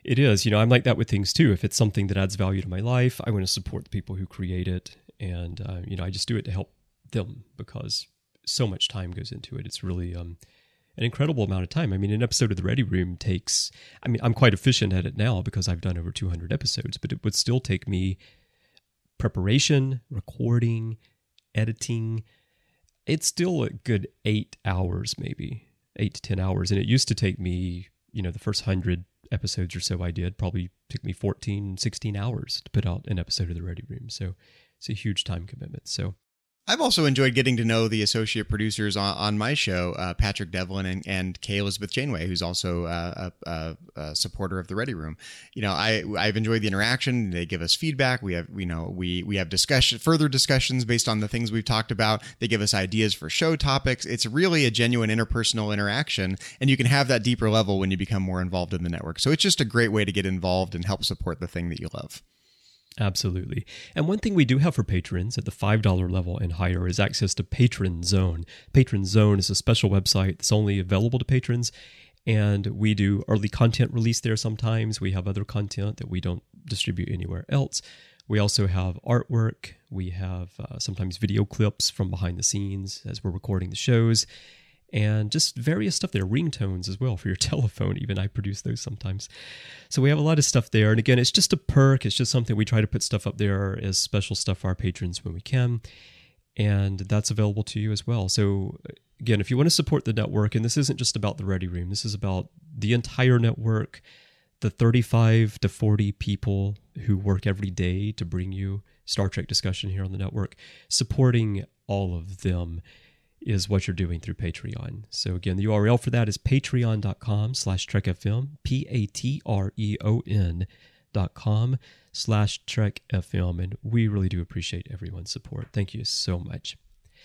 It is. You know, I'm like that with things too. If it's something that adds value to my life, I want to support the people who create it. And, uh, you know, I just do it to help them because so much time goes into it. It's really um, an incredible amount of time. I mean, an episode of The Ready Room takes, I mean, I'm quite efficient at it now because I've done over two hundred episodes, but it would still take me preparation, recording, editing. It's still a good eight hours, maybe eight to ten hours. And it used to take me, you know, the first hundred episodes or so I did probably took me fourteen, sixteen hours to put out an episode of The Ready Room. So it's a huge time commitment. So I've also enjoyed getting to know the associate producers on, on my show, uh, Patrick Devlin and, and Kay Elizabeth Janeway, who's also uh, a, a, a supporter of The Ready Room. You know, I I've enjoyed the interaction. They give us feedback. We have you know we we have discussion further discussions based on the things we've talked about. They give us ideas for show topics. It's really a genuine interpersonal interaction, and you can have that deeper level when you become more involved in the network. So it's just a great way to get involved and help support the thing that you love. Absolutely. And one thing we do have for patrons at the five dollars level and higher is access to Patron Zone. Patron Zone is a special website that's only available to patrons, and we do early content release there sometimes. We have other content that we don't distribute anywhere else. We also have artwork. We have uh, sometimes video clips from behind the scenes as we're recording the shows, and just various stuff there, ringtones as well for your telephone. Even I produce those sometimes. So we have a lot of stuff there. And again, it's just a perk. It's just something we try to put stuff up there as special stuff for our patrons when we can. And that's available to you as well. So again, if you want to support the network, and this isn't just about the Ready Room, this is about the entire network, the thirty-five to forty people who work every day to bring you Star Trek discussion here on the network, supporting all of them is what you're doing through Patreon. So again, the U R L for that is patreon.com slash trekfm, P-A-T-R-E-O-N dot com slash trekfm. And we really do appreciate everyone's support. Thank you so much.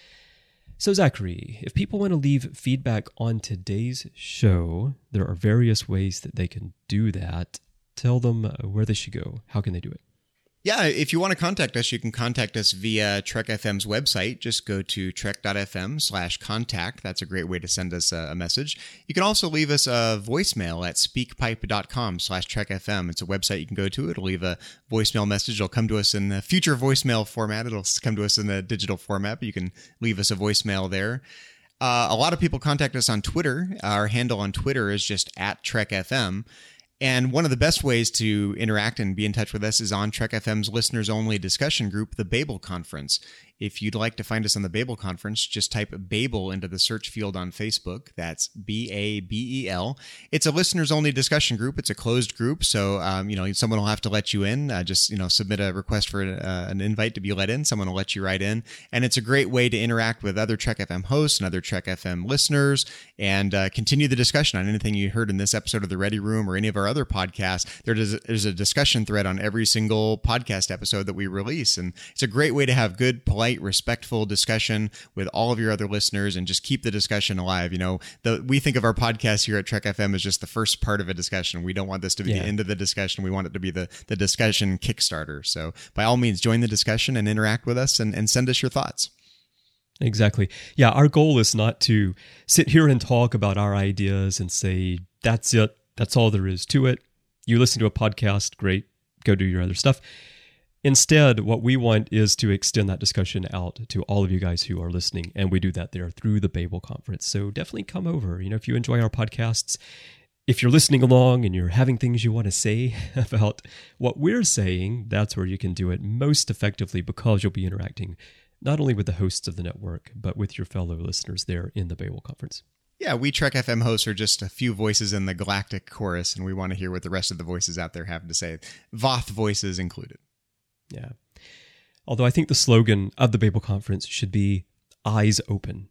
So Zachary, if people want to leave feedback on today's show, there are various ways that they can do that. Tell them where they should go. How can they do it? Yeah, if you want to contact us, you can contact us via Trek F M's website. Just go to trek.fm slash contact. That's a great way to send us a, a message. You can also leave us a voicemail at speakpipe.com slash trekfm. It's a website you can go to. It'll leave a voicemail message. It'll come to us in the future voicemail format. It'll come to us in the digital format, but you can leave us a voicemail there. Uh, a lot of people contact us on Twitter. Our handle on Twitter is just at TrekFM. And one of the best ways to interact and be in touch with us is on Trek F M's listeners-only discussion group, the Babel Conference. If you'd like to find us on the Babel Conference, just type Babel into the search field on Facebook. That's B A B E L. It's a listeners-only discussion group. It's a closed group, so um, you know someone will have to let you in. Uh, just you know submit a request for uh, an invite to be let in. Someone will let you right in, and it's a great way to interact with other Trek F M hosts and other Trek F M listeners, and uh, continue the discussion on anything you heard in this episode of The Ready Room or any of our other podcasts. There's a, there's a discussion thread on every single podcast episode that we release, and it's a great way to have good, polite, respectful discussion with all of your other listeners and just keep the discussion alive. You know, the, we think of our podcast here at Trek F M as just the first part of a discussion. We don't want this to be yeah. the end of the discussion. We want it to be the, the discussion Kickstarter. So by all means, join the discussion and interact with us and, and send us your thoughts. Exactly. Yeah, our goal is not to sit here and talk about our ideas and say, that's it. That's all there is to it. You listen to a podcast, great. Go do your other stuff. Instead, what we want is to extend that discussion out to all of you guys who are listening, and we do that there through the Babel Conference. So definitely come over. You know, if you enjoy our podcasts, if you're listening along and you're having things you want to say about what we're saying, that's where you can do it most effectively because you'll be interacting not only with the hosts of the network, but with your fellow listeners there in the Babel Conference. Yeah, we Trek F M hosts are just a few voices in the galactic chorus, and we want to hear what the rest of the voices out there have to say, Voth voices included. Yeah. Although I think the slogan of the Babel Conference should be eyes open.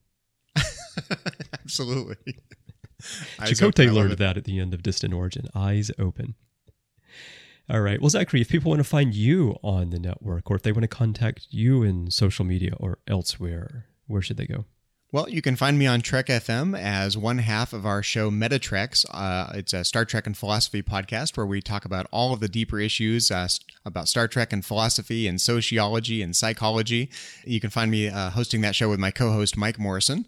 Absolutely. Chakotay learned that at the end of Distant Origin. Eyes open. All right. Well, Zachary, if people want to find you on the network or if they want to contact you in social media or elsewhere, where should they go? Well, you can find me on Trek F M as one half of our show Metatreks. Uh, it's a Star Trek and philosophy podcast where we talk about all of the deeper issues uh, about Star Trek and philosophy and sociology and psychology. You can find me uh, hosting that show with my co-host Mike Morrison.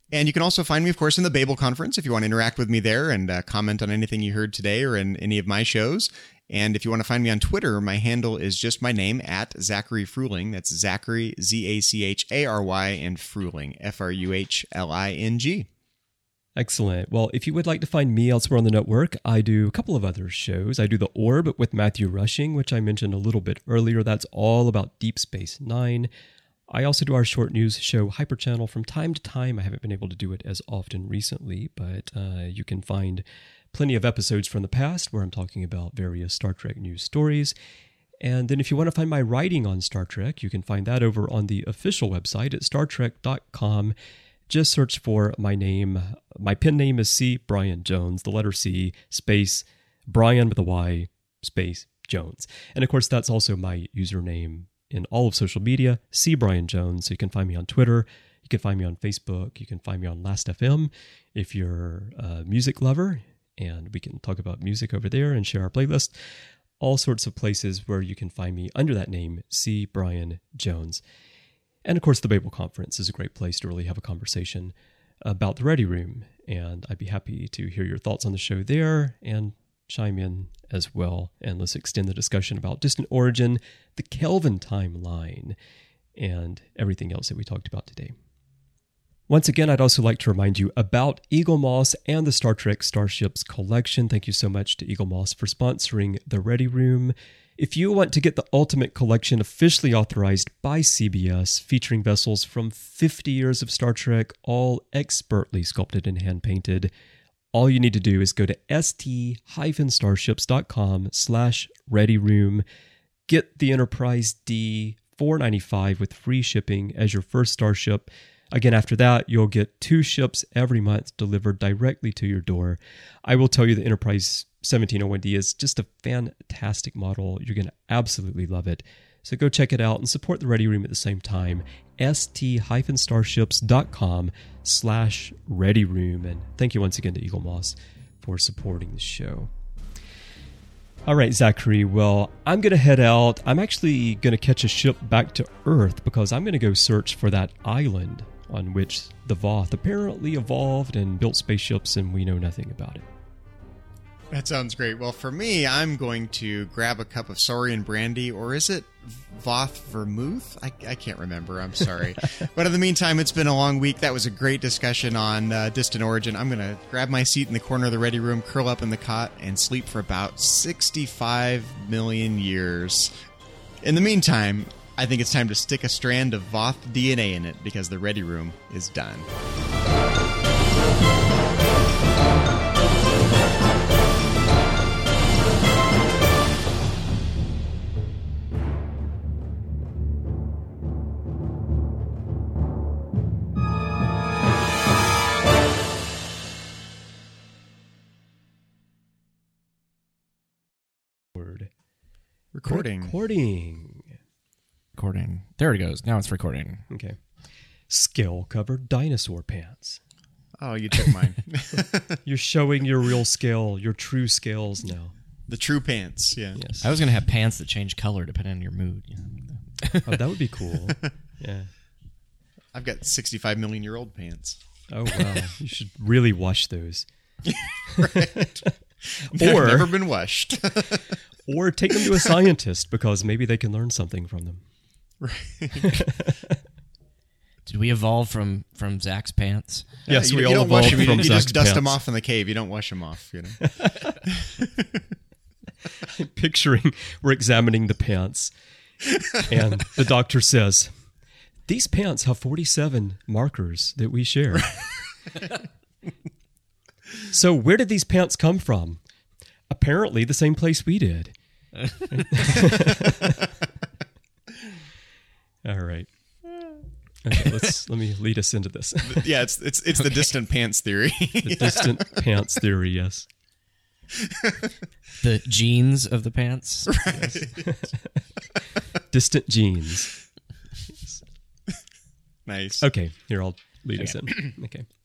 And you can also find me, of course, in the Babel Conference if you want to interact with me there and uh, comment on anything you heard today or in any of my shows. And if you want to find me on Twitter, my handle is just my name, at Zachary Fruhling. That's Zachary, Z A C H A R Y, and Fruhling, F R U H L I N G. Excellent. Well, if you would like to find me elsewhere on the network, I do a couple of other shows. I do The Orb with Matthew Rushing, which I mentioned a little bit earlier. That's all about Deep Space Nine. I also do our short news show, Hyper Channel, from time to time. I haven't been able to do it as often recently, but uh, you can find plenty of episodes from the past where I'm talking about various Star Trek news stories. And then if you want to find my writing on Star Trek, you can find that over on the official website at star trek dot com. Just search for my name. My pen name is C. Brian Jones, the letter C, space, Brian with a Y, space, Jones. And of course, that's also my username in all of social media, C. Brian Jones. So you can find me on Twitter. You can find me on Facebook. You can find me on Last dot F M if you're a music lover, and we can talk about music over there and share our playlist. All sorts of places where you can find me under that name, C. Brian Jones. And of course, the Babel Conference is a great place to really have a conversation about the Ready Room. And I'd be happy to hear your thoughts on the show there and chime in as well. And let's extend the discussion about Distant Origin, the Kelvin timeline, and everything else that we talked about today. Once again, I'd also like to remind you about Eaglemoss and the Star Trek Starships collection. Thank you so much to Eaglemoss for sponsoring the Ready Room. If you want to get the Ultimate Collection officially authorized by C B S, featuring vessels from fifty years of Star Trek, all expertly sculpted and hand-painted, all you need to do is go to st-starships.com slash readyroom, get the Enterprise D four ninety-five with free shipping as your first Starship. Again, after that, you'll get two ships every month delivered directly to your door. I will tell you the Enterprise seventeen oh one D is just a fantastic model. You're going to absolutely love it. So go check it out and support the Ready Room at the same time. st-starships.com slash Ready Room. And thank you once again to Eaglemoss for supporting the show. All right, Zachary. Well, I'm going to head out. I'm actually going to catch a ship back to Earth because I'm going to go search for that island on which the Voth apparently evolved and built spaceships, and we know nothing about it. That sounds great. Well, for me, I'm going to grab a cup of Saurian brandy, or is it Voth vermouth? I, I can't remember. I'm sorry. But in the meantime, it's been a long week. That was a great discussion on uh, Distant Origin. I'm going to grab my seat in the corner of the Ready Room, curl up in the cot, and sleep for about sixty-five million years. In the meantime, I think it's time to stick a strand of Voth D N A in it because the Ready Room is done. Recording. Recording. Recording. There it goes. Now it's recording. Okay. Scale-covered dinosaur pants. Oh, you took mine. You're showing your real scale, your true scales now. The true pants, yeah. Yes. I was going to have pants that change color depending on your mood. You know? Oh, that would be cool. Yeah. I've got sixty-five million year old pants. Oh, wow. You should really wash those. Right. Or, I've never been washed. Or take them to a scientist because maybe they can learn something from them. Right. Did we evolve from, from Zach's pants? Yes, you, we you all don't wash evolved them. You, from you just Zach's dust pants. them off in the cave. You don't wash them off. You know. Picturing we're examining the pants, and the doctor says, "These pants have forty-seven markers that we share." So where did these pants come from? Apparently the same place we did. All right. Okay, let's let me lead us into this. Yeah, it's it's it's okay. The distant pants theory. The distant pants theory, yes. The genes of the pants. Right. Yes. Distant genes. Nice. Okay, here I'll lead okay. us in. Okay.